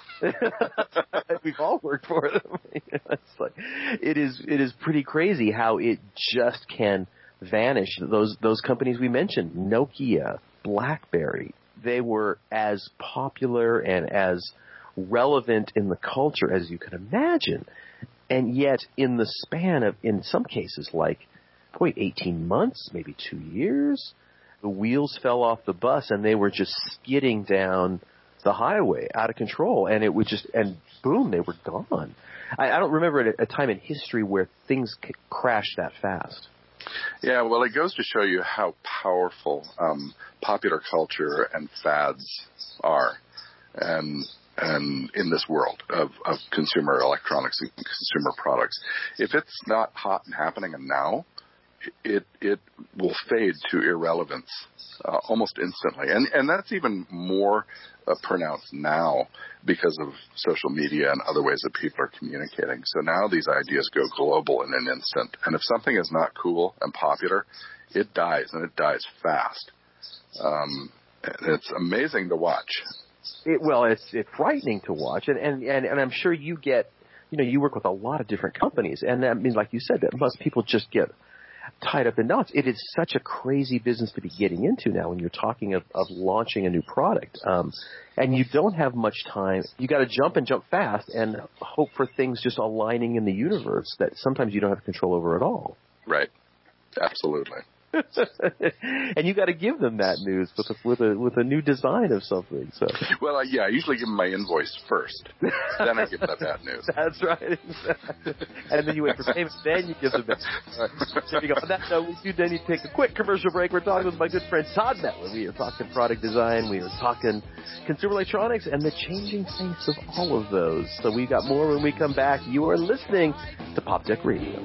We've all worked for them. It's like, it is it is pretty crazy how it just can vanish. Those those companies we mentioned, Nokia, BlackBerry, they were as popular and as relevant in the culture as you can imagine. And yet, in the span of, in some cases, like, boy, eighteen months, maybe two years, the wheels fell off the bus and they were just skidding down the highway out of control. And it would just, and boom, they were gone. I, I don't remember a, a time in history where things c- crashed that fast. Yeah, well, it goes to show you how powerful um, popular culture and fads are. And and in this world of, of consumer electronics and consumer products. If it's not hot and happening and now, it it will fade to irrelevance uh, almost instantly. And and that's even more uh, pronounced now because of social media and other ways that people are communicating. So now these ideas go global in an instant. And if something is not cool and popular, it dies, and it dies fast. Um, it's amazing to watch. It, well, it's it's frightening to watch, and, and, and, and I'm sure you get, you know, you work with a lot of different companies, and I mean, like you said, that most people just get tied up in knots. It is such a crazy business to be getting into now when you're talking of, of launching a new product, um, and you don't have much time. You got to jump and jump fast and hope for things just aligning in the universe that sometimes you don't have control over at all. Right. Absolutely. And you got to give them that news with a, with a with a new design of something. So, well, uh, yeah, I usually give them my invoice first, then I give them the bad news. That's right, exactly. And then you wait for payment, then you give them that. All right. There you go. On that note, we do then need to take a quick commercial break. We're talking with my good friend Todd Metler. We are talking product design. We are talking consumer electronics and the changing face of all of those. So we got more when we come back. You are listening to Pop Tech Radio.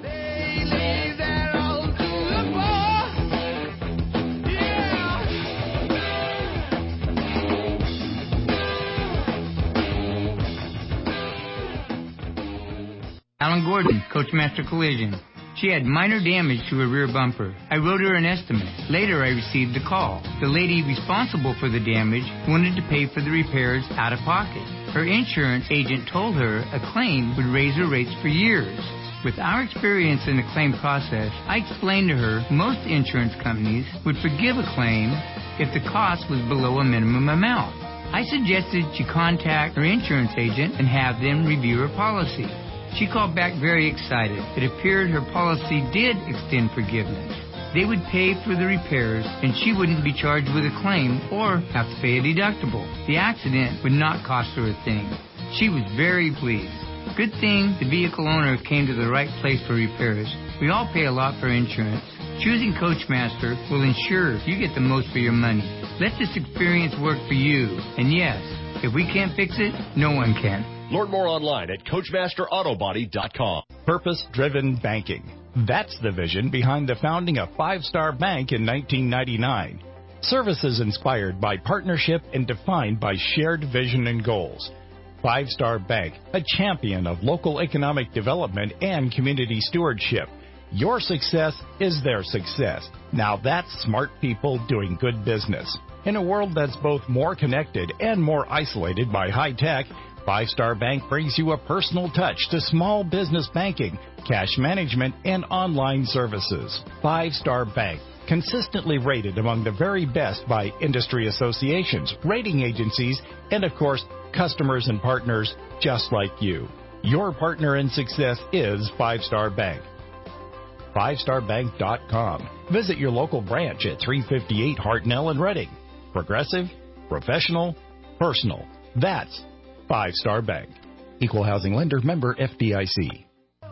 Alan Gordon, Coachmaster Collision. She had minor damage to her rear bumper. I wrote her an estimate. Later, I received a call. The lady responsible for the damage wanted to pay for the repairs out of pocket. Her insurance agent told her a claim would raise her rates for years. With our experience in the claim process, I explained to her most insurance companies would forgive a claim if the cost was below a minimum amount. I suggested she contact her insurance agent and have them review her policy. She called back very excited. It appeared her policy did extend forgiveness. They would pay for the repairs, and she wouldn't be charged with a claim or have to pay a deductible. The accident would not cost her a thing. She was very pleased. Good thing the vehicle owner came to the right place for repairs. We all pay a lot for insurance. Choosing Coachmaster will ensure you get the most for your money. Let this experience work for you. And yes, if we can't fix it, no one can. Learn more online at Coachmaster Auto Body dot com. Purpose-driven banking. That's the vision behind the founding of Five Star Bank in nineteen ninety-nine. Services inspired by partnership and defined by shared vision and goals. Five Star Bank, a champion of local economic development and community stewardship. Your success is their success. Now that's smart people doing good business. In a world that's both more connected and more isolated by high tech, Five Star Bank brings you a personal touch to small business banking, cash management, and online services. Five Star Bank, consistently rated among the very best by industry associations, rating agencies, and of course, customers and partners just like you. Your partner in success is Five Star Bank. five star bank dot com. Visit your local branch at three fifty-eight Hartnell in Reading. Progressive, professional, personal. That's Five Star Bank. Equal housing lender, member F D I C.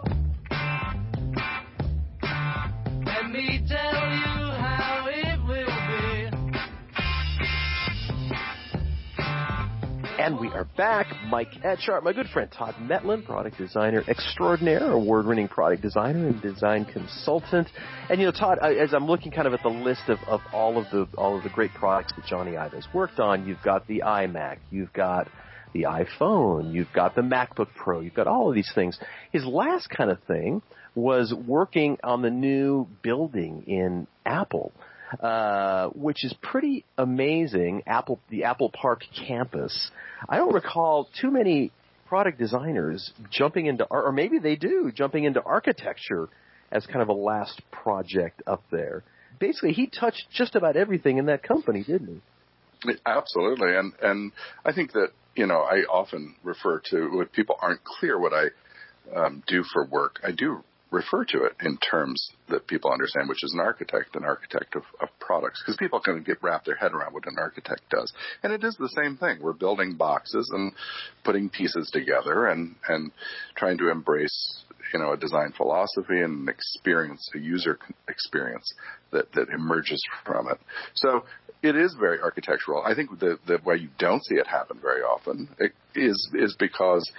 Let me tell you how it will be. And we are back. Mike Etchart, my good friend Todd Metlin, product designer extraordinaire, award-winning product designer and design consultant. And you know, Todd, as I'm looking kind of at the list of, of all of the all of the great products that Johnny Ive has worked on, you've got the iMac, you've got the iPhone, you've got the MacBook Pro, you've got all of these things. His last kind of thing was working on the new building in Apple, uh, which is pretty amazing, Apple, the Apple Park campus. I don't recall too many product designers jumping into, or maybe they do, jumping into architecture as kind of a last project up there. Basically, he touched just about everything in that company, didn't he? Absolutely. And, and I think that, you know, I often refer to, when people aren't clear what I um, do for work, I do refer to it in terms that people understand, which is an architect, an architect of, of products, because people can get wrap their head around what an architect does. And it is the same thing. We're building boxes and putting pieces together and, and trying to embrace, you know, a design philosophy and an experience, a user experience that, that emerges from it. So it is very architectural. I think the, the way you don't see it happen very often is is because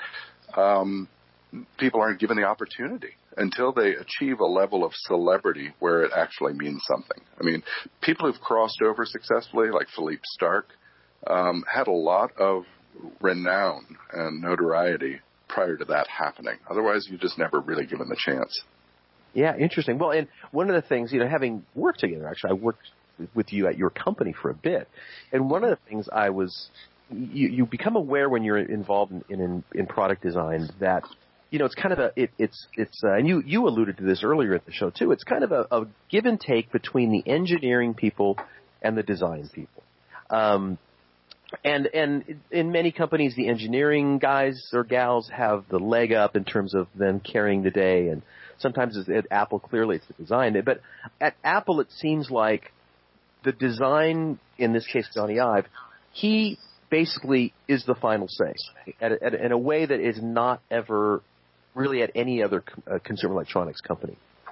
um, people aren't given the opportunity until they achieve a level of celebrity where it actually means something. I mean, people who've crossed over successfully, like Philippe Starck, um, had a lot of renown and notoriety prior to that happening. Otherwise, you're just never really given the chance. Yeah, interesting. Well, and one of the things, you know, having worked together, actually, I worked with you at your company for a bit. And one of the things I was, you, you become aware when you're involved in, in, in product design that, you know, it's kind of a, it, it's, it's, uh, and you, you alluded to this earlier at the show too, it's kind of a, a give and take between the engineering people and the design people. Um, and, and in many companies, the engineering guys or gals have the leg up in terms of them carrying the day. And sometimes at Apple, clearly it's the design. But at Apple, it seems like the design, in this case, Johnny Ive, he basically is the final say at a, at a, in a way that is not ever really at any other uh, consumer electronics company.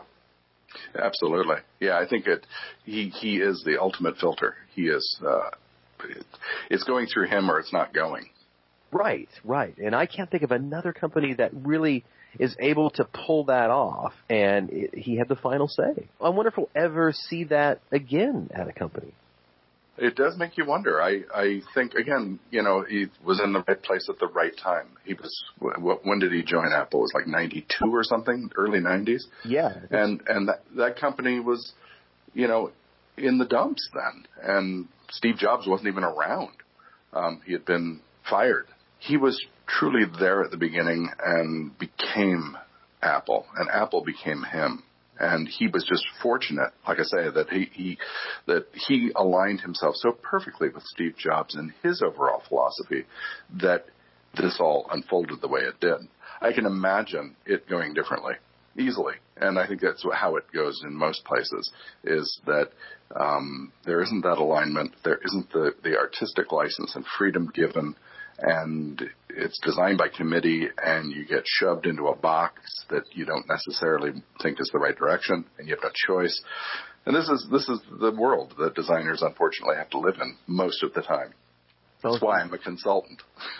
Absolutely. Yeah, I think it. He he is the ultimate filter. He is. Uh, it, it's going through him or it's not going. Right, right. And I can't think of another company that really is able to pull that off, and it, he had the final say. I wonder if we'll ever see that again at a company. It does make you wonder. I, I think, again, you know, he was in the right place at the right time. He was, when did he join Apple? It was like ninety-two or something, early nineties. Yeah. And, and that, that company was, you know, in the dumps then. And Steve Jobs wasn't even around. Um, he had been fired. He was truly there at the beginning and became Apple, and Apple became him. And he was just fortunate, like I say, that he, he that he aligned himself so perfectly with Steve Jobs and his overall philosophy that this all unfolded the way it did. I can imagine it going differently, easily. And I think that's how it goes in most places, is that um, there isn't that alignment, there isn't the, the artistic license and freedom given, and it's designed by committee, and you get shoved into a box that you don't necessarily think is the right direction, and you have no choice. And this is this is the world that designers unfortunately have to live in most of the time. That's why I'm a consultant.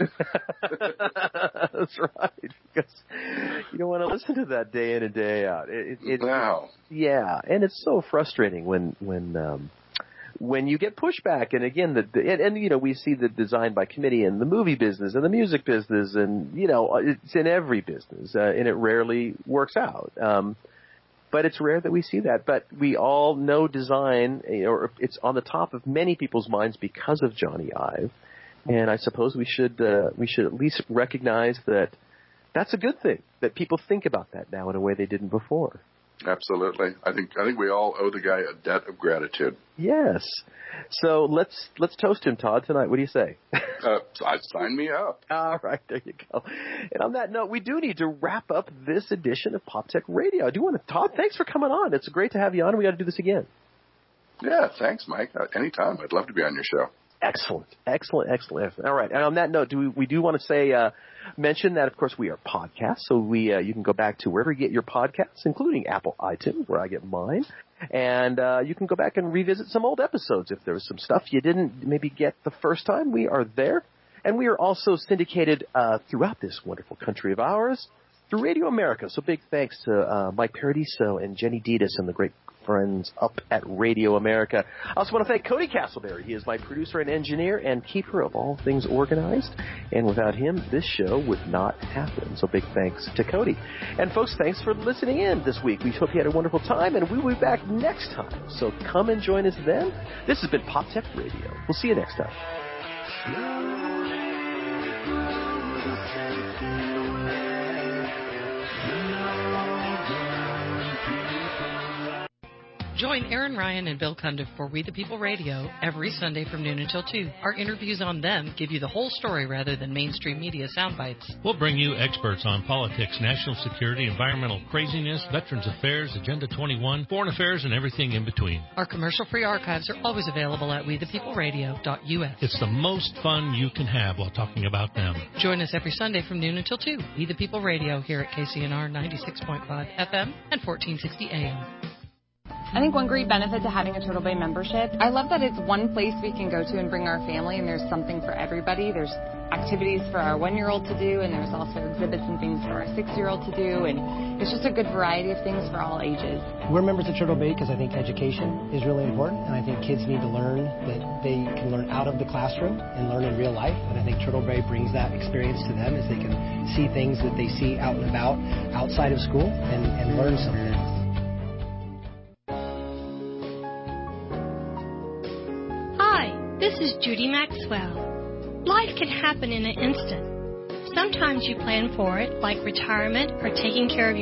That's right, because you don't want to listen to that day in and day out. It, it, no. Yeah, and it's so frustrating when when um, when you get pushback. And again, the, the and, and you know we see the design by committee in the movie business and the music business, and you know it's in every business, uh, and it rarely works out. Um, but it's rare that we see that. But we all know design, or it's on the top of many people's minds because of Johnny Ive. And I suppose we should uh, we should at least recognize that that's a good thing, that people think about that now in a way they didn't before. Absolutely. I think I think we all owe the guy a debt of gratitude. Yes. So let's let's toast him, Todd, tonight. What do you say? uh, sign me up. All right, there you go. And on that note, we do need to wrap up this edition of Pop Tech Radio. I do want to, Todd, thanks for coming on. It's great to have you on. We got to do this again. Yeah, thanks, Mike. Uh, anytime. I'd love to be on your show. Excellent, excellent, excellent. All right. And on that note, do we, we do want to say, uh, mention that, of course, we are podcasts. So we, uh, you can go back to wherever you get your podcasts, including Apple iTunes, where I get mine. And, uh, you can go back and revisit some old episodes. If there was some stuff you didn't maybe get the first time, we are there. And we are also syndicated, uh, throughout this wonderful country of ours through Radio America. So big thanks to, uh, Mike Paradiso and Jenny Ditas and the great friends up at Radio America. I also want to thank Cody Castleberry. He is my producer and engineer and keeper of all things organized. And without him, this show would not happen. So big thanks to Cody. And folks, thanks for listening in this week. We hope you had a wonderful time, and we will be back next time. So come and join us then. This has been Pop Tech Radio. We'll see you next time. Join Aaron Ryan and Bill Cundiff for We the People Radio every Sunday from noon until two. Our interviews on them give you the whole story rather than mainstream media sound bites. We'll bring you experts on politics, national security, environmental craziness, Veterans Affairs, Agenda twenty-one, foreign affairs, and everything in between. Our commercial-free archives are always available at we the people radio dot U S. It's the most fun you can have while talking about them. Join us every Sunday from noon until two. We the People Radio here at K C N R ninety-six point five F M and fourteen sixty A M. I think one great benefit to having a Turtle Bay membership, I love that it's one place we can go to and bring our family, and there's something for everybody. There's activities for our one-year-old to do, and there's also exhibits and things for our six-year-old to do, and it's just a good variety of things for all ages. We're members of Turtle Bay because I think education is really important, and I think kids need to learn that they can learn out of the classroom and learn in real life, and I think Turtle Bay brings that experience to them as they can see things that they see out and about outside of school and, and learn something. This is Judy Maxwell. Life can happen in an instant. Sometimes you plan for it, like retirement or taking care of your